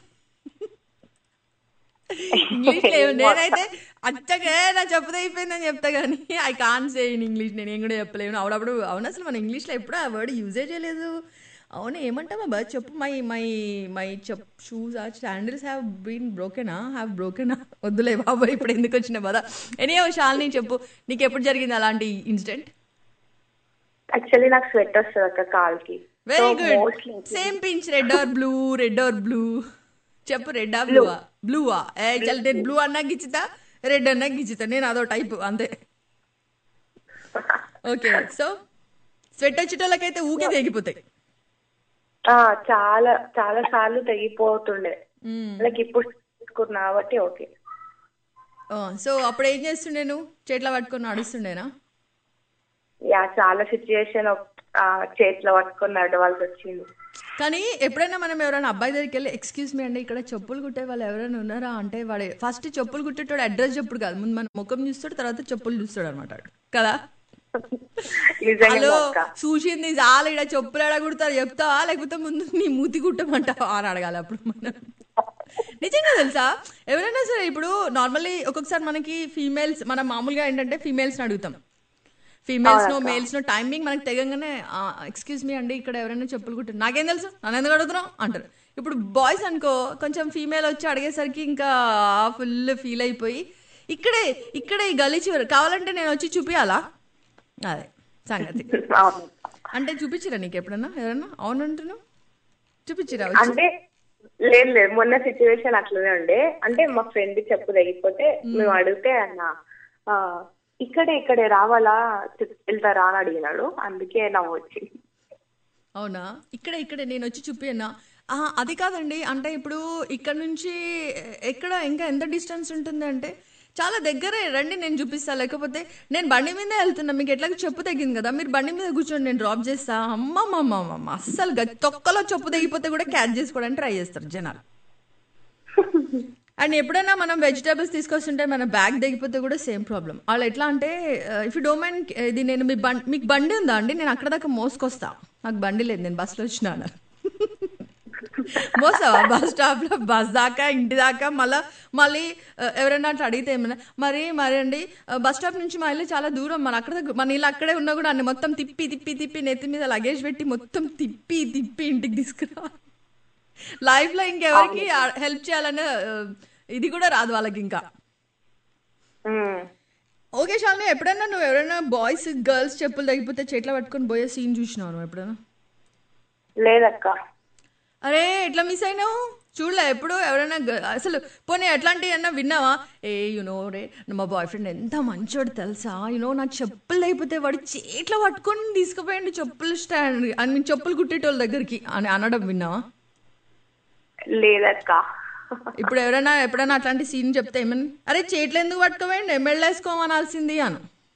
ఇంగ్లీష్ లో నేనైతే అచ్చగా నా చెప్పు అయిపోయిందని చెప్తా కానీ I can say in English. నేను ఏం కూడా చెప్పలేను అప్పుడప్పుడు. అవును, అసలు మన ఇంగ్లీష్ లో ఎప్పుడు ఆ వర్డ్ యూజే చేయలేదు. అవును, ఏమంటామా బా చెప్పు. My my my shoes or sandals have been బ్రోకెనా, వద్దులే బాబా ఇప్పుడు ఎందుకు వచ్చిన బాధ. ఎనీహౌ శాలిని చెప్పు, నీకు ఎప్పుడు జరిగింది అలాంటి ఇన్సిడెంట్? యాక్చువల్లీ నాకు స్వెట్ వస్తుంది అక్క కాల్కి. Very good. Same pinch. Red or blue చెప్పు. రెడ్ ఆ బ్లూవా? బ్లూవా? చల్, నేను బ్లూ అన్నా గిచ్చితా, రెడ్ అన్నా గిచ్చితా. నేను అదో టైప్ అంతే. ఓకే, సో స్వెట్ వచ్చేటోళ్ళకైతే ఊకే తెగిపోతాయి. చాలా చాలా సార్లు తెగిపోతుండే. లైక్ ఇప్పుడు తీసుకున్నా కాబట్టి ఓకే. సో అప్పుడు ఏం చేస్తుండే నువ్వు? చేతిలో పట్టుకొని నడుస్తుండేనా? యా, చాలా సిచ్యుయేషన్ చేతిలో పట్టుకొని నడవాల్సి వచ్చింది. కానీ ఎప్పుడైనా మనం ఎవరైనా అబ్బాయి దగ్గరికి వెళ్ళి ఎక్స్క్యూజ్ మీ అండి ఇక్కడ చెప్పులు కుట్టే వాళ్ళు ఎవరైనా ఉన్నారా అంటే వాడు ఫస్ట్ చెప్పులు కుట్టేటోడు అడ్రస్ చెప్పుడు కాదు, ముందు మన ముఖం చూస్తాడు, తర్వాత చెప్పులు చూస్తాడు అనమాట కదా. హలో చూసింది చాలా, ఇక్కడ చెప్పులు ఎడ కుడతారు చెప్తావా, లేకపోతే ముందు నీ మూతి కుట్టమంటావా అని అడగాలి అప్పుడు మనం. నిజంగా తెలుసా, ఎవరైనా సరే ఇప్పుడు నార్మల్లీ ఒక్కొక్కసారి మనకి ఫీమేల్స్, మనం మామూలుగా ఏంటంటే ఫీమేల్స్ని అడుగుతాం, females no males no timing మనకు తెగంగానే ఎక్స్క్యూజ్ మీ అండి ఇక్కడ ఎవరైనా చెప్పులు కుట్టారు, నాకేం తెలుసు నన్ను ఎందుకు అడుగుతున్నావు అంటారు. ఇప్పుడు బాయ్స్ అనుకో కొంచెం ఫీమేల్ వచ్చి అడిగేసరికి ఇంకా ఫుల్ ఫీల్ అయిపోయి ఇక్కడే ఈ గలీ చివరి కావాలంటే నేను వచ్చి చూపియాలా, అదే సంగతి. అంటే చూపించిరా నీకు ఎప్పుడన్నా ఎవరన్నా? అవునంటున్నావు, చూపించిరా? అంటే లేదు, మొన్న సిచ్యువేషన్ అట్లనే ఉండే. అంటే మా ఫ్రెండ్ చెప్పు తెగిపోతే మేము అడిగితే అన్న ఇక్కడే రావాలా వెళ్తారా అని అడిగినాడు, అందుకే నవ్వు వచ్చింది. అవునా, ఇక్కడే నేను వచ్చి చూపియన్నా? అది కాదండి, అంటే ఇప్పుడు ఇక్కడ నుంచి ఎక్కడ ఇంకా ఎంత డిస్టెన్స్ ఉంటుంది అంటే చాలా దగ్గరే, రండి నేను చూపిస్తా, లేకపోతే నేను బండి మీదే వెళ్తున్నా, మీకు ఎట్లాగో చెప్పు తగ్గింది కదా మీరు బండి మీద కూర్చోండి నేను డ్రాప్ చేస్తా. అమ్మమ్మమ్మ అస్సలు తొక్కలో చెప్పు తగ్గిపోతే కూడా క్యాచ్ చేసుకోవడానికి ట్రై చేస్తారు జనాలు. అండ్ ఎప్పుడైనా మనం వెజిటేబుల్స్ తీసుకొస్తుంటే మన బ్యాగ్ దిగిపోతే కూడా సేమ్ ప్రాబ్లం. వాళ్ళు ఎట్లా అంటే ఇఫ్ యూ డోంట్ మైండ్ ఇది నేను మీకు బండి ఉందా అండి, నేను అక్కడ దాకా మోసుకొస్తా, నాకు బండి లేదు నేను బస్సులో వచ్చినాను. మోసావా బస్ స్టాప్ లో, బస్ దాకా ఇంటి దాకా, మళ్ళీ ఎవరైనా అట్లా అడిగితే ఏమన్నా మరి అండి బస్ స్టాప్ నుంచి మా ఇల్లు చాలా దూరం, మన ఇల్లు అక్కడే ఉన్నా కూడా అన్ని మొత్తం తిప్పి నెత్తి మీద లగేజ్ పెట్టి మొత్తం తిప్పి ఇంటికి తీసుకురా. లైఫ్ లో ఇంకెవరికి హెల్ప్ చేయాలనే ఇది కూడా రాదు వాళ్ళకి ఇంకా. ఓకే శాలిని, ఎప్పుడైనా నువ్వు ఎవరైనా బాయ్స్ గర్ల్స్ చెప్పులు తగ్గిపోతే చేతిలో పట్టుకొని పోయే సీన్ చూసినావు నువ్వు ఎప్పుడైనా? లేదక్క. అరే ఎట్లా మిస్ అయినావు? చూడలే ఎప్పుడు ఎవరైనా అసలు? పోనీ ఎట్లాంటివి అన్నా విన్నావా? రే మా బాయ్ ఫ్రెండ్ ఎంత మంచోడు తెలుసా, నా చెప్పులు అయిపోతే వాడు చేతిలో పట్టుకొని తీసుకుపోయండి చెప్పులు స్టాండ్ అని చెప్పులు కుట్టేటోళ్ళ దగ్గరికి అని అనడం విన్నావా? లేదక్క. ఇప్పుడు ఎప్పుడైనా అట్లాంటి సీన్ చెప్తే ఏమని, అరే చేతులు ఎందుకు పట్టుకోవేండి మెళ్ళేసుకోమనాల్సింది అను.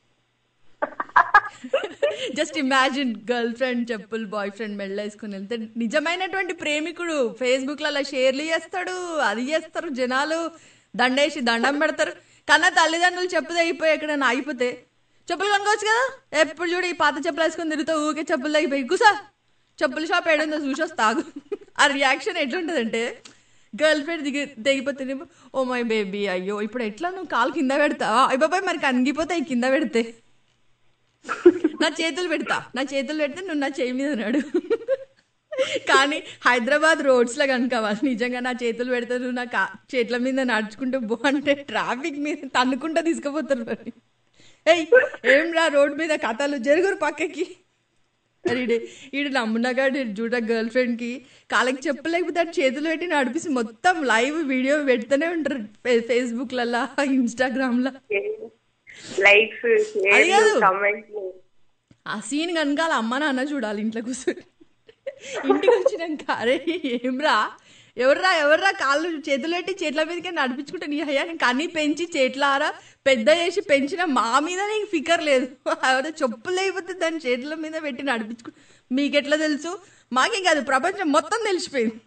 జస్ట్ ఇమాజిన్ గర్ల్ ఫ్రెండ్ చెప్పులు బాయ్ ఫ్రెండ్ మెళ్ళేసుకుని వెళ్తే నిజమైనటువంటి ప్రేమికుడు ఫేస్బుక్లలో షేర్లు చేస్తాడు, అది చేస్తారు, జనాలు దండేసి దండం పెడతారు. కన్నా తల్లిదండ్రులు చెప్పులు అయిపోయి ఎక్కడైనా ఆగిపోతే చెప్పులు కొనుక్కోవచ్చు కదా, ఎప్పుడు చూడు ఈ పాత చెప్పులు వేసుకొని తిరుగుతావు, ఊకే చెప్పులు అయిపోయి కుసా చెప్పుల షాప్ ఏడుందో చూసొస్తాగు. ఆ రియాక్షన్ ఎట్లుంటుందంటే గర్ల్ ఫ్రెండ్ దిగిపోతే ఓ మై బేబీ అయ్యో ఇప్పుడు ఎట్లా నువ్వు కాలు కింద పెడతావా, అయిపోయి మరి కనిగిపోతాయి కింద పెడితే, నా చేతులు పెడితే నువ్వు నా చేయి మీద నాడు. కానీ హైదరాబాద్ రోడ్స్ లో కనుక వాళ్ళు నిజంగా నా చేతులు పెడతారు నువ్వు నా చేతుల మీద నడుచుకుంటూ బాగుంటే ట్రాఫిక్ మీద తన్నుకుంటా తీసుకుపోతారు. మరి ఏం రా రోడ్ మీద కథలు జరుగురు పక్కకి. ఈడు నమ్మునగాడు చూడ గర్ల్ ఫ్రెండ్ కి కాళ్ళకి చెప్పలేకపోతే చేతులు పెట్టి నడిపిసి మొత్తం లైవ్ వీడియో పెడుతూనే ఉంటారు ఫేస్బుక్ లలో ఇన్స్టాగ్రామ్ లో. ఆ సీన్ కనుక వాళ్ళ అమ్మ నాన్న చూడాలి ఇంట్లో కూర్చొని. ఇంటికి వచ్చినాక అరే ఏమ్రా ఎవర్రా కాళ్ళు చేతులు పెట్టి చేతుల మీదకే నడిపించుకుంటే నీ అయ్యా నీకు అన్ని పెంచి చేతులారా పెద్ద చేసి పెంచిన మా మీద నీకు ఫికర్ లేదు, ఎవరో చెప్పులు లేకపోతే దాని చేతుల మీద పెట్టి నడిపించుకుంటు మీకెట్లా తెలుసు, మాకే కాదు ప్రపంచం మొత్తం తెలిసిపోయింది.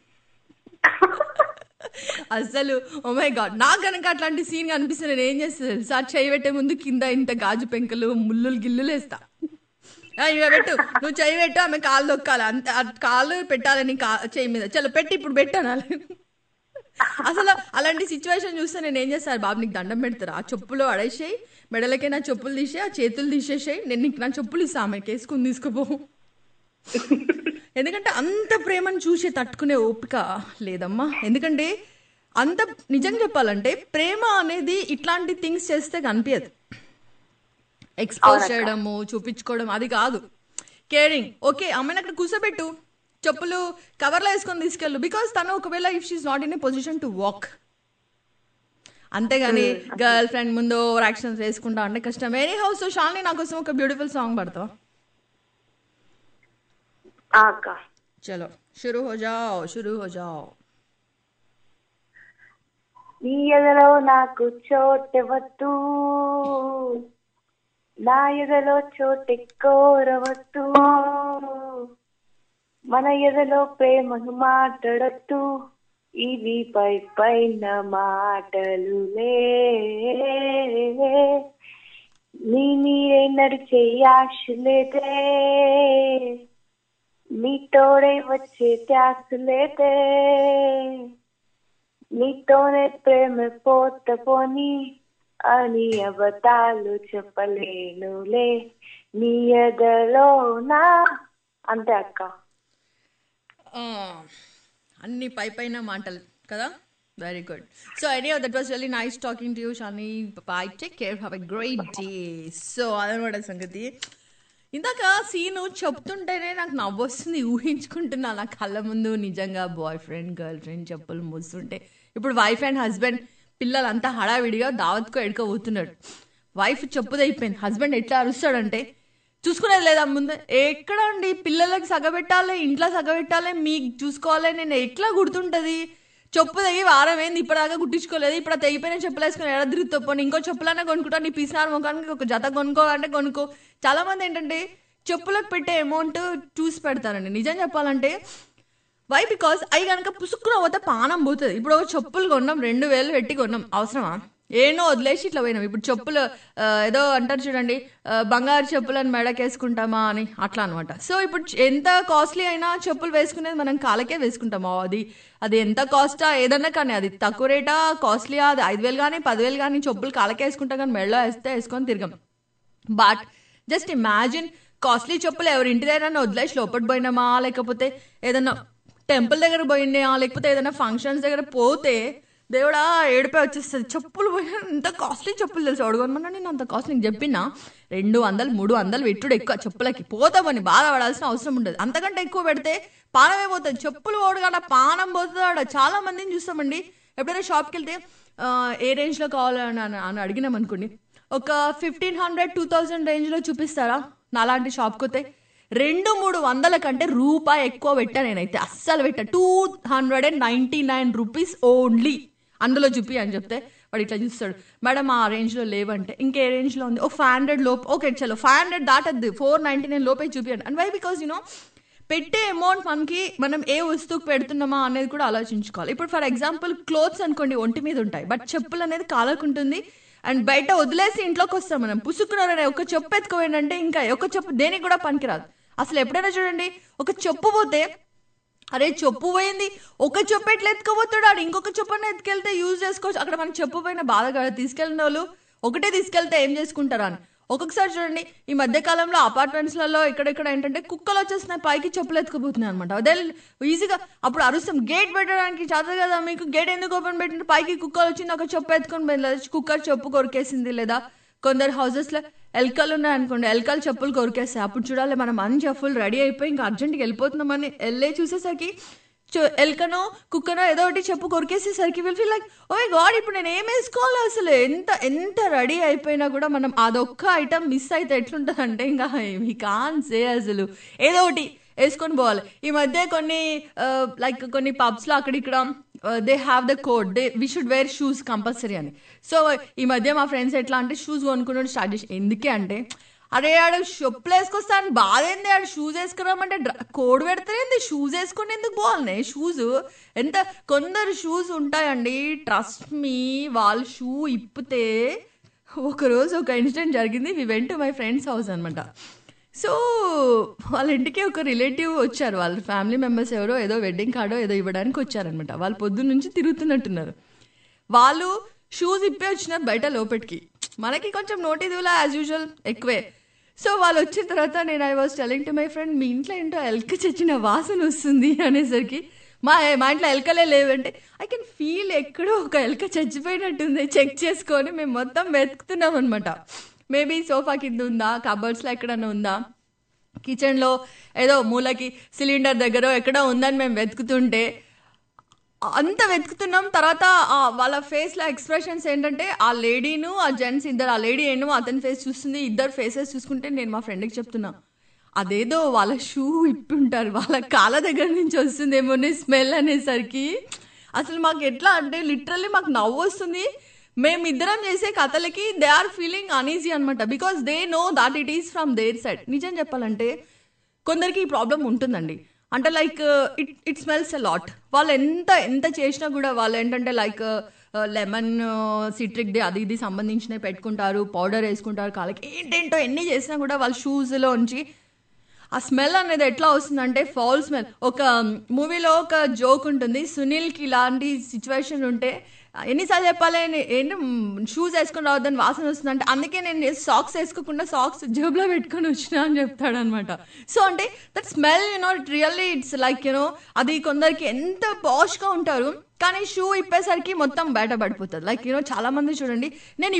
అసలు ఓ మై గాడ్ నాకు కనుక అట్లాంటి సీన్ కనిపిస్తే నేను ఏం చేస్తాను తెలుసా, చేయి పెట్టే ముందు కింద ఇంత గాజు పెంకలు ముళ్ళులు గిల్లులు వేస్తా. ఇక పెట్టు నువ్వు చేయి పెట్టు, ఆమె కాళ్ళు దొక్కాలి అంతే, కాళ్ళు పెట్టాలని చేయి మీద చలో పెట్టి ఇప్పుడు పెట్టాను. అసలు అలాంటి సిచ్యువేషన్ చూస్తే నేను ఏం చేస్తాను, బాబు నీకు దండం పెడతారు, ఆ చెప్పులు అడేసేయి, మెడలకే నా చెప్పులు తీసేయి, ఆ చేతులు తీసేసేయి, నేను నీకు నా చెప్పులు ఇస్తా, ఆమెకి వేసుకుని తీసుకుపో. ఎందుకంటే అంత ప్రేమను చూసి తట్టుకునే ఓపిక లేదమ్మా. ఎందుకంటే అంత నిజంగా చెప్పాలంటే ప్రేమ అనేది ఇట్లాంటి థింగ్స్ చేస్తే కనిపించదు, ఎక్స్పోజ్ చేయడము చూపించుకోవడం అది కాదు. కేరింగ్ ఓకే అమ్మాయిని అక్కడ కూర్చోబెట్టు, చెప్పులు కవర్లో వేసుకొని తీసుకెళ్ళు, బికాస్ తను ఒకవేళ if she is not in a position to walk, అంతేగాని గర్ల్ ఫ్రెండ్ ముందు యాక్షన్స్ వేసుకుంటా అంటే కష్టం. ఎనీ హౌస్ షాలిని నా కోసం ఒక బ్యూటిఫుల్ సాంగ్ పడతావా? చలో షురూ హో జాओ. నీ ఎదలో నాకు చోటెవద్దు, నా ఎదలో చోటే కోరవద్దు, మన ఎదలో ప్రేమను మాట్లాడద్దు, ఇవి పై పైన మాటలులే, నీరే నడిచే ఆశలేదే, నీ తోడే వచ్చే త్యాసులేదే, నీతోనే ప్రేమ పోత పోని అని అబద్ధాలు చెప్పలేనులే నీ ఎదలోనా. అంతే అక్క, అన్ని పైన మాటలు కదా. Very good. So anyhow that was really nice talking to you Shalini. Bye, take care, have a great day. So అదనమాట సంగతి. ఇందాక సీను చెప్తుంటేనే నాకు నవ్వు వస్తుంది, ఊహించుకుంటున్నా నా కళ్ళ ముందు నిజంగా బాయ్ ఫ్రెండ్ గర్ల్ ఫ్రెండ్ చెప్పులు మూస్తుంటే. ఇప్పుడు వైఫ్ అండ్ హస్బెండ్ పిల్లలంతా హడావిడిగా దావత్కో ఎడుకోబోతున్నాడు, వైఫ్ చెప్పుదైపోయింది, హస్బెండ్ ఎట్లా అరుస్తాడంటే చూసుకునేది లేదా ముందే, ఎక్కడ అండి పిల్లలకి సగబెట్టాలి, ఇంట్లో సగబెట్టాలి, మీకు చూసుకోవాలి, నేను ఎట్లా గుర్తుంటుంది, చెప్పు తెగి వారం ఏంది ఇప్పటిదాకా గుట్టించుకోలేదు, ఇప్పుడు తెగిపోయిన చెప్పులు వేసుకొని ఎలా తిరుగుతావు, పోనీ ఇంకో చెప్పులన్నా కొనుక్కుంటా, నీ పీసినారు ముఖానికి ఒక జత కొనుక్కోవాలంటే కొనుక్కో. చాలా మంది ఏంటంటే చెప్పులకు పెట్టే అమౌంట్ చూసి పెడతారండి. నిజం చెప్పాలంటే వై, బికాస్ అవి కనుక పుసుక్కున పోతే పానం పోతుంది. ఇప్పుడు ఒక చెప్పులు కొన్నాం, 2000 పెట్టి కొన్నాం, అవసరమా? ఏనో వదిలేసి ఇట్లా పోయినాం. ఇప్పుడు చెప్పులు ఏదో అంటారు చూడండి, బంగారు చెప్పులను మెడకేసుకుంటామా అని, అట్లా అనమాట. సో ఇప్పుడు ఎంత కాస్ట్లీ అయినా చెప్పులు వేసుకునేది మనం కాళ్ళకే వేసుకుంటామా, అది ఎంత కాస్టా ఏదన్నా కానీ, అది తక్కువ రేటా కాస్ట్లీయా, అది 5000 కానీ 10,000 కానీ చెప్పులు కాళ్ళకే వేసుకుంటాం, కానీ మెడలో వేసుకొని తిరగం. బట్ జస్ట్ ఇమాజిన్, కాస్ట్లీ చెప్పులు ఎవరి ఇంటి దగ్గర వదిలేసి లోపల పోయినామా, లేకపోతే ఏదన్నా టెంపుల్ దగ్గర పోయినాయా, లేకపోతే ఏదైనా ఫంక్షన్స్ దగ్గర పోతే దేవుడా ఏడిపోయి వచ్చేస్తుంది. చెప్పులు పోయినా ఎంత కాస్ట్లీ చెప్పులు తెలుసు, అడుగుమన్నా నేను అంత కాస్ట్ నీకు చెప్పినా 200-300 పెట్టుడు ఎక్కువ చెప్పులకి, పోతామని బాధపడాల్సిన అవసరం ఉండదు. అంతకంటే ఎక్కువ పెడితే పానమే పోతుంది. చెప్పులు పోడుగా పానం పోతుంది. చాలా మందిని చూస్తామండి, ఎప్పుడైనా షాప్కి వెళ్తే ఏ రేంజ్లో కావాలని అని అడిగినాం అనుకోండి, ఒక 1500-2000 రేంజ్లో చూపిస్తారా. నాలాంటి షాప్కి పోతే 200-300 కంటే రూపాయి ఎక్కువ పెట్టా నేనైతే, అస్సలు పెట్టా. 299 రూపీస్ ఓన్లీ. అందులో చూపి అని చెప్తే వాడు ఇట్లా చూస్తాడు, మేడం ఆ రేంజ్లో లేవంటే ఇంకే రేంజ్లో ఉంది, 500 లోపు, ఓకే చలో 500 దాటద్దు, 499 లోపే చూపించండి. And why? బికాజ్ పెట్టే అమౌంట్ మనకి మనం ఏ వస్తువుకు పెడుతున్నామా అనేది కూడా ఆలోచించుకోవాలి. ఇప్పుడు ఫర్ ఎగ్జాంపుల్ క్లోత్స్ అనుకోండి ఒంటి మీద ఉంటాయి, బట్ చెప్పులు అనేది కాలకుంటుంది. అండ్ బయట వదిలేసి ఇంట్లోకి వస్తాం మనం, పుసుకున్నారనే ఒక చెప్పు ఎత్తుకోవేంటంటే ఇంకా ఒక చెప్పు దేనికి కూడా పనికిరాదు. అసలు ఎప్పుడైనా చూడండి, ఒక చెప్పు పోతే అరే చెప్పు పోయింది, ఒక చెప్పు ఎట్లా ఎత్తుకోబోతాడు ఆడు, ఇంకొక చెప్పుని ఎత్తుకెళ్తే యూజ్ చేసుకోవచ్చు. అక్కడ మనకి చెప్పు పోయిన బాధ కదా, తీసుకెళ్ళిన వాళ్ళు ఒకటే తీసుకెళ్తే ఏం చేసుకుంటారా అని. ఒక్కొక్కసారి చూడండి ఈ మధ్యకాలంలో అపార్ట్మెంట్స్లలో ఎక్కడెక్కడ ఏంటంటే కుక్కలు వచ్చేస్తున్నాయి, పైకి చెప్పులు ఎత్తుకుపోతున్నాయి అనమాట. అదే ఈజీగా అప్పుడు అరుస్తాం, గేట్ పెట్టడానికి చేత కదా మీకు, గేట్ ఎందుకు ఓపెన్ పెట్టింటే పైకి కుక్కలు వచ్చింది, ఒక చెప్పు ఎత్తుకొని పోయింది, లేదా కుక్కర్ చెప్పు కొరికేసింది, లేదా కొందరు హౌసెస్లో ఎలకలు ఉన్నాయనుకోండి, ఎలకలు చెప్పులు కొరికేస్తాయి. అప్పుడు చూడాలి మనం అన్ని చెప్పులు రెడీ అయిపోయి ఇంకా అర్జెంట్గా వెళ్ళిపోతున్నామని వెళ్ళే చూసేసరికి ఎలకనో కుక్కనో ఏదో ఒకటి చెప్పు కొరికేసేసరికి will feel like oh my god ఇప్పుడు నేను ఏం వేసుకోవాలి. అసలు ఎంత రెడీ అయిపోయినా కూడా మనం అదొక్క ఐటమ్ మిస్ అయితే ఎట్లుంటుంది అంటే ఇంకా వీ కాన్ సే, అసలు ఏదో ఒకటి వేసుకొని పోవాలి. ఈ మధ్య కొన్ని లైక్ కొన్ని పబ్స్లో అక్కడ ఇక్కడ they have the code we should wear shoes compulsory అని. సో ఈ మధ్య మా ఫ్రెండ్స్ ఎట్లా అంటే షూస్ కొనుక్కుని స్టార్ట్ చేసి, ఎందుకే అంటే అరే ఆడు చెప్పులు వేసుకొస్తాను బాధ ఏంది, ఆడు షూస్ వేసుకురామంటే కోడ్ పెడతారేంది, షూస్ వేసుకుని ఎందుకు పోవాలి. షూస్ ఎంత కొందరు షూస్ ఉంటాయండి, ట్రస్ట్ మీ, వాళ్ళు షూ ఇప్పితే ఒకరోజు ఒక ఇన్సిడెంట్ జరిగింది. We went to my friends house అనమాట. సో వాళ్ళ ఇంటికి ఒక రిలేటివ్ వచ్చారు, వాళ్ళ ఫ్యామిలీ మెంబర్స్ ఎవరో ఏదో వెడ్డింగ్ కార్డో ఏదో ఇవ్వడానికి వచ్చారనమాట. వాళ్ళు పొద్దున్న నుంచి తిరుగుతున్నట్టున్నారు. వాళ్ళు షూస్ ఇప్పే వచ్చినారు బయట లోపలికి, మనకి కొంచెం నోటీదులా యాజ్ యూజువల్ ఎక్కువే. సో వాళ్ళు వచ్చిన తర్వాత నేను I was telling to my friend, మీ ఇంట్లో ఏంటో ఎలక చచ్చిన వాసన వస్తుంది అనేసరికి మా ఇంట్లో ఎలకలే లేవంటే ఐ కెన్ ఫీల్ ఎక్కడో ఒక ఎలక చచ్చిపోయినట్టుంది. చెక్ చేసుకొని మేము మొత్తం వెతుకుతున్నాం అనమాట. మేబీ సోఫా కింద ఉందా, కబర్డ్స్లో ఎక్కడన్నా ఉందా, కిచెన్లో ఏదో మూలకి సిలిండర్ దగ్గర ఎక్కడో ఉందని మేము వెతుకుతుంటే అంత వెతుకుతున్నాం. తర్వాత వాళ్ళ ఫేస్లో ఎక్స్ప్రెషన్స్ ఏంటంటే ఆ లేడీను ఆ జెంట్స్ ఇద్దరు, ఆ లేడీ ఏమో అతని ఫేస్ చూస్తుంది, ఇద్దరు ఫేసెస్ చూసుకుంటే నేను మా ఫ్రెండ్కి చెప్తున్నా అదేదో వాళ్ళ షూ ఇప్పి ఉంటారు, వాళ్ళ కాళ్ళ దగ్గర నుంచి వస్తుందేమో స్మెల్ అనేసరికి అసలు మాకు ఎట్లా అంటే లిటరల్లీ మాకు నవ్వు వస్తుంది. మేమిద్దరం చేసే కథలకి దే ఆర్ ఫీలింగ్ అనీజీ అనమాట, because they know that it is from their side. నిజం చెప్పాలంటే కొందరికి ఈ ప్రాబ్లం ఉంటుందండి, అంటే like it smells a lot. వాళ్ళు ఎంత చేసినా కూడా వాళ్ళు ఏంటంటే లైక్ లెమన్ సిట్రిక్ డే అది ఇది సంబంధించినవి పెట్టుకుంటారు, పౌడర్ వేసుకుంటారు కాళ్ళకి, ఏంటేంటో ఎన్ని చేసినా కూడా వాళ్ళ షూస్లో ఉంచి ఆ స్మెల్ అనేది ఎట్లా వస్తుందంటే ఫౌల్ స్మెల్. ఒక మూవీలో ఒక జోక్ ఉంటుంది, సునీల్కి ఇలాంటి సిచ్యువేషన్ ఉంటే ఎన్నిసార్లు చెప్పాలి ఏంటి షూస్ వేసుకొని రావద్దని వాసన వస్తుందంటే అందుకే నేను సాక్స్ వేసుకోకుండా సాక్స్ జేబులో పెట్టుకొని వచ్చినా అని చెప్తాడు అనమాట. సో అంటే that smell it really it's like అది కొందరికి ఎంత పాష్గా ఉంటారు కానీ షూ ఇప్పేసరికి మొత్తం బయట పడిపోతుంది. లైక్ చాలా మంది చూడండి నేను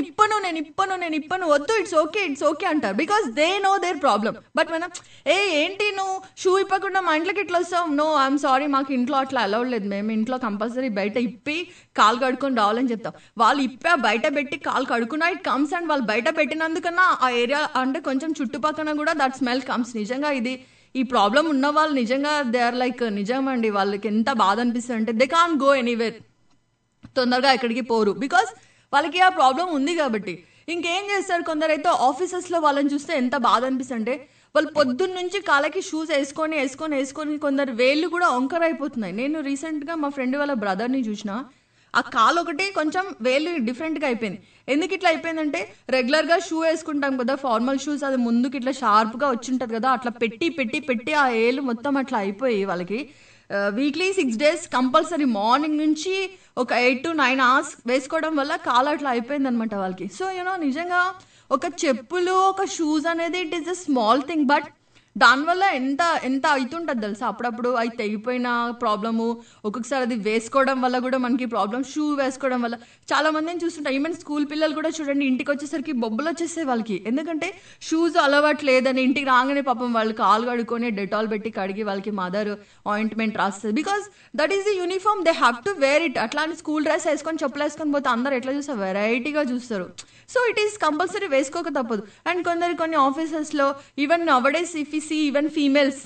ఇప్పను వద్దు, ఇట్స్ ఓకే అంటారు, because they know their problem. But మనం ఏంటి నువ్వు షూ ఇప్పకుండా మా ఇంట్లోకి ఇట్లా వస్తావు, నో ఐఎమ్ సారీ మాకు ఇంట్లో అట్లా అలౌడ్ లేదు, మేము ఇంట్లో కంపల్సరీ బయట ఇప్పి కాలు కడుక్కొని రావాలని చెప్తాం. వాళ్ళు బయట పెట్టి కాలు కడుక్కున్నా ఇట్ కమ్స్, అండ్ వాళ్ళు బయట పెట్టినందుకన్నా ఆ ఏరియా అంటే కొంచెం చుట్టుపక్కన కూడా దట్ స్మెల్ కమ్స్. నిజంగా ఈ ప్రాబ్లం ఉన్న వాళ్ళు నిజంగా దే ఆర్ లైక్ నిజమండి, వాళ్ళకి ఎంత బాధ అనిపిస్తుంది అంటే దే కాన్ గో ఎనీవేర్, తొందరగా ఎక్కడికి పోరు, బికాస్ వాళ్ళకి ఆ ప్రాబ్లం ఉంది కాబట్టి. ఇంకేం చేస్తారు కొందరైతే ఆఫీసెస్లో వాళ్ళని చూస్తే ఎంత బాధ అనిపిస్తుంది అంటే వాళ్ళు పొద్దున్న నుంచి కాళ్ళకి షూస్ వేసుకొని కొందరు వేళ్ళు కూడా వంకర అయిపోతున్నాయి. నేను రీసెంట్గా మా ఫ్రెండ్ వాళ్ళ బ్రదర్ని చూసిన, ఆ కాలు ఒకటి కొంచెం వేలు డిఫరెంట్గా అయిపోయింది. ఎందుకు ఇట్లా అయిపోయిందంటే రెగ్యులర్గా షూ వేసుకుంటాం కదా ఫార్మల్ షూస్, అది ముందుకు ఇట్లా షార్ప్గా వచ్చి ఉంటుంది కదా, అట్లా పెట్టి ఆ ఏలు మొత్తం అట్లా అయిపోయి వాళ్ళకి వీక్లీ 6 days కంపల్సరీ మార్నింగ్ నుంచి ఒక 8 to 9 hours వేసుకోవడం వల్ల కాలు అట్లా అయిపోయింది అనమాట వాళ్ళకి. సో నిజంగా ఒక చెప్పులు ఒక షూస్ అనేది it is a small thing, but దానివల్ల ఎంత అవుతుంటుంది తెలుసా. అప్పుడప్పుడు అది తెగిపోయిన ప్రాబ్లము, ఒక్కొక్కసారి అది వేసుకోవడం వల్ల కూడా మనకి ప్రాబ్లం. షూ వేసుకోవడం వల్ల చాలా మందిని చూస్తుంటాం, ఈవెన్ స్కూల్ పిల్లలు కూడా చూడండి ఇంటికి వచ్చేసరికి బొబ్బలు వచ్చేస్తాయి వాళ్ళకి, ఎందుకంటే షూస్ అలవాటు లేదని. ఇంటికి రాగానే పాపం వాళ్ళు కాలు కడుక్కొని డెటాల్ పెట్టి కడిగి వాళ్ళకి మదర్ ఆయింట్మెంట్ రాస్తుంది, because that is the uniform, they have to wear it. అట్లాంటి స్కూల్ డ్రెస్ వేసుకొని చెప్పులు వేసుకొని పోతే అందరు ఎట్లా చూస్తారు, వెరైటీగా చూస్తారు. సో ఇట్ ఈస్ కంపల్సరీ వేసుకోక తప్పదు. అండ్ కొన్ని ఆఫీసెస్లో even nowadays if you see even females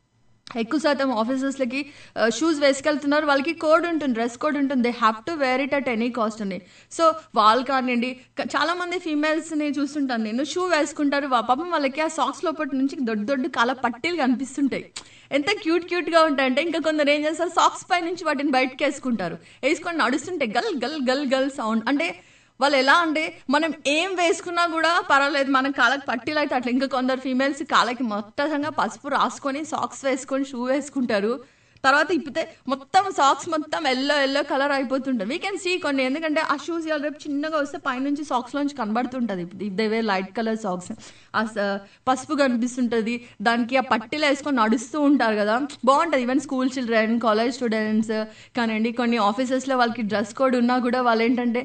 ఎక్కువ శాతం ఆఫీసర్స్లకి షూస్ వేసుకెళ్తున్నారు, వాళ్ళకి కోడ్ ఉంటుంది, డ్రెస్ కోడ్ ఉంటుంది, they have to wear it at any cost అని. సో వాళ్ళు కానివ్వండి, చాలా మంది ఫీమేల్స్ని చూస్తుంటాను నేను, షూ వేసుకుంటారు, పాపం వాళ్ళకి ఆ సాక్స్ లోపటి నుంచి దొడ్డు కాల పట్టీలు కనిపిస్తుంటాయి, ఎంత క్యూట్గా ఉంటాయంటే. ఇంకా కొందరు ఏం చేస్తారు, సాక్స్ పై నుంచి వాటిని బయటకు వేసుకొని నడుస్తుంటే గల్ గల్ గల్ గల్ సౌండ్. అంటే వాళ్ళు ఎలా అంటే మనం ఏం వేసుకున్నా కూడా పర్వాలేదు, మన కాళ్ళకి పట్టీలు అయితే అట్లా. ఇంకా కొందరు ఫీమేల్స్ కాళ్ళకి మొత్తంగా పసుపు రాసుకొని సాక్స్ వేసుకొని షూ వేసుకుంటారు, తర్వాత ఇప్పితే మొత్తం సాక్స్ మొత్తం ఎల్లో కలర్ అయిపోతుంటుంది. వీ కెన్ సీ కొన్ని, ఎందుకంటే ఆ షూస్ రేపు చిన్నగా వస్తే పైనుంచి సాక్స్లోంచి కనబడుతుంటుంది. If they wear light colour socks, ఆ పసుపు కనిపిస్తుంటుంది, దానికి ఆ పట్టీలు వేసుకొని నడుస్తూ ఉంటారు కదా, బాగుంటుంది. Even school children, college students కానివ్వండి, కొన్ని ఆఫీసెస్లో వాళ్ళకి డ్రెస్ కోడ్ ఉన్నా కూడా వాళ్ళు ఏంటంటే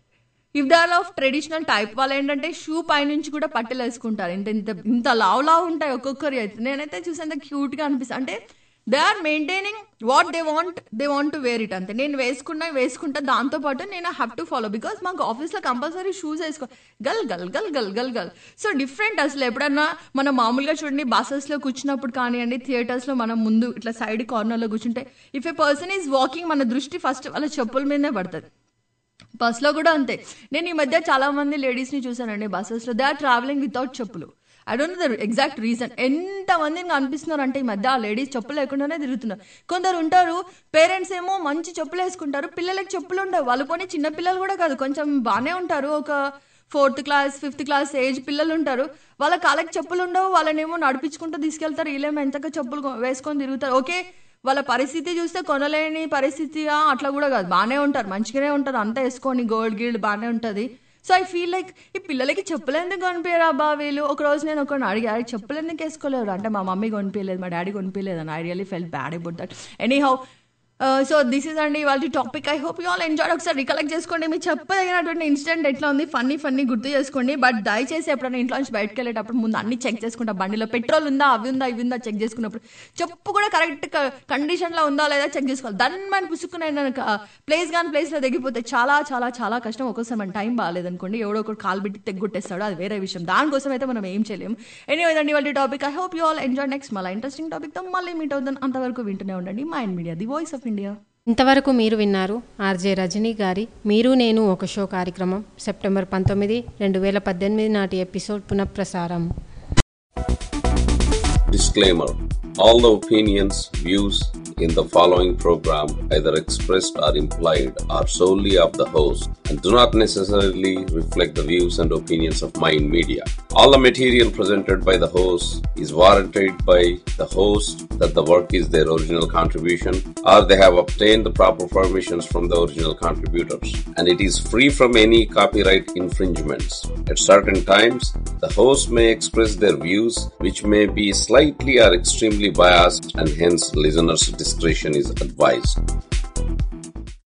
if they are of traditional type, వాళ్ళు ఏంటంటే షూ పైనుంచి కూడా పట్టెలు వేసుకుంటారు. ఇంత లావు ఉంటాయి ఒక్కొక్కరి అయితే. నేనైతే చూసి అంత క్యూట్గా అనిపిస్తుంది. అంటే they are maintaining what they want to wear it అంతే. నేను వేసుకుంటా, దాంతోపాటు నేను హ్యావ్ టు ఫాలో, బికాస్ మాకు ఆఫీస్లో కంపల్సరీ షూస్ వేసుకో గల్ గల్ గల్ గల్ గల్ గల్. సో డిఫరెంట్ అసలు. ఎప్పుడన్నా మనం మామూలుగా చూడండి, బస్సెస్లో కూర్చున్నప్పుడు కానివ్వండి, థియేటర్స్లో మనం ముందు ఇట్లా సైడ్ కార్నర్లో కూర్చుంటే, if a person is walking, మన దృష్టి ఫస్ట్ వాళ్ళ చెప్పుల మీదనే పడుతుంది. బస్లో కూడా అంతే. నేను ఈ మధ్య చాలా మంది లేడీస్ని చూసానండి బస్సెస్లో, దే ఆర్ ట్రావెలింగ్ వితౌట్ చెప్పులు. I don't know the exact reason. ఎంతమందిని కనిపిస్తున్నారు అంటే ఈ మధ్య ఆ లేడీస్ చెప్పులు లేకుండానే తిరుగుతున్నారు. కొందరు ఉంటారు, పేరెంట్స్ ఏమో మంచి చెప్పులు వేసుకుంటారు, పిల్లలకి చెప్పులు ఉండవు. వాళ్ళు పోనీ చిన్న పిల్లలు కూడా కాదు, కొంచెం బాగానే ఉంటారు, ఒక 4th class 5th class age పిల్లలు ఉంటారు, వాళ్ళ కాళ్ళకి చెప్పులు ఉండవు, వాళ్ళనేమో నడిపించుకుంటూ తీసుకెళ్తారు, వీళ్ళేమో ఎంతగా చెప్పులు వేసుకొని తిరుగుతారు. ఓకే, వాళ్ళ పరిస్థితి చూస్తే కొనలేని పరిస్థితి అట్లా కూడా కాదు, బాగానే ఉంటారు, మంచిగానే ఉంటారు, అంతా వేసుకొని గోల్డ్ గిల్డ్ బాగానే ఉంటుంది. సో ఐ ఫీల్ లైక్ ఈ పిల్లలకి చెప్పులు ఎందుకు కొనిపించారు అబ్బా వీళ్ళు. ఒకరోజు నేను ఒకరిని అడిగారు, చెప్పులు ఎందుకు వేసుకోలేరు అంటే, మా మమ్మీ కొనిపించలేదు, మా డాడీ కొనిపించలేదు అని. I really felt bad about that. Anyhow, so this is అండి వాళ్ళ topic. I hope you all enjoy. ఒకసారి రికలెక్ట్ చేసుకోండి, మీరు చెప్పదగినటువంటి ఇన్సిడెంట్ ఎట్లా ఉంది, ఫన్నీ గుర్తు చేసుకోండి. బట్ దయచేసి ఎప్పుడైనా ఇంట్లో నుంచి బయటకు వెళ్ళేటప్పుడు ముందు అన్ని చెక్ చేసుకుంటా, బండిలో పెట్రోల్ ఉందా, అవి ఉందా చెక్ చేసుకున్నప్పుడు, చెప్పు కూడా కరెక్ట్ కండిషన్లో ఉందా లేదా చెక్ చేసుకోవాలి. దాన్ని మనం పుసుకున్న ప్లేస్లో దిగిపోతే చాలా చాలా చాలా కష్టం. ఒక్కోసారి మన టైం బాగాలేదనుకోండి, ఎవడో ఒకటి కాలు పెట్టి తెగ్గొట్టేస్తాడు, అది వేరే విషయం, దానికోసం అయితే మనం ఏం చేయలేము. ఎనీవే అండి వాళ్ళ topic. I hope you all enjoy. Next మళ్ళీ ఇంట్రెస్టింగ్ టాపిక్తో మళ్ళీ మీట్ అవుతాను. అంతవరకు వింటూనే ఉండండి mind media, the voice of India. ఇంతవరకు మీరు విన్నారు ఆర్జే రజనీ గారి మీరు నేను ఒక షో కార్యక్రమం సెప్టెంబర్ 19, 2018 నాటి ఎపిసోడ్ పునఃప్రసారం. Disclaimer. All the opinions, views in the following program either expressed or implied are solely of the host and do not necessarily reflect the views and opinions of Mind Media. All the material presented by the host is warranted by the host that the work is their original contribution or they have obtained the proper permissions from the original contributors and it is free from any copyright infringements. At certain times, the host may express their views which may be slightly or extremely biased and hence listeners' discretion is advised.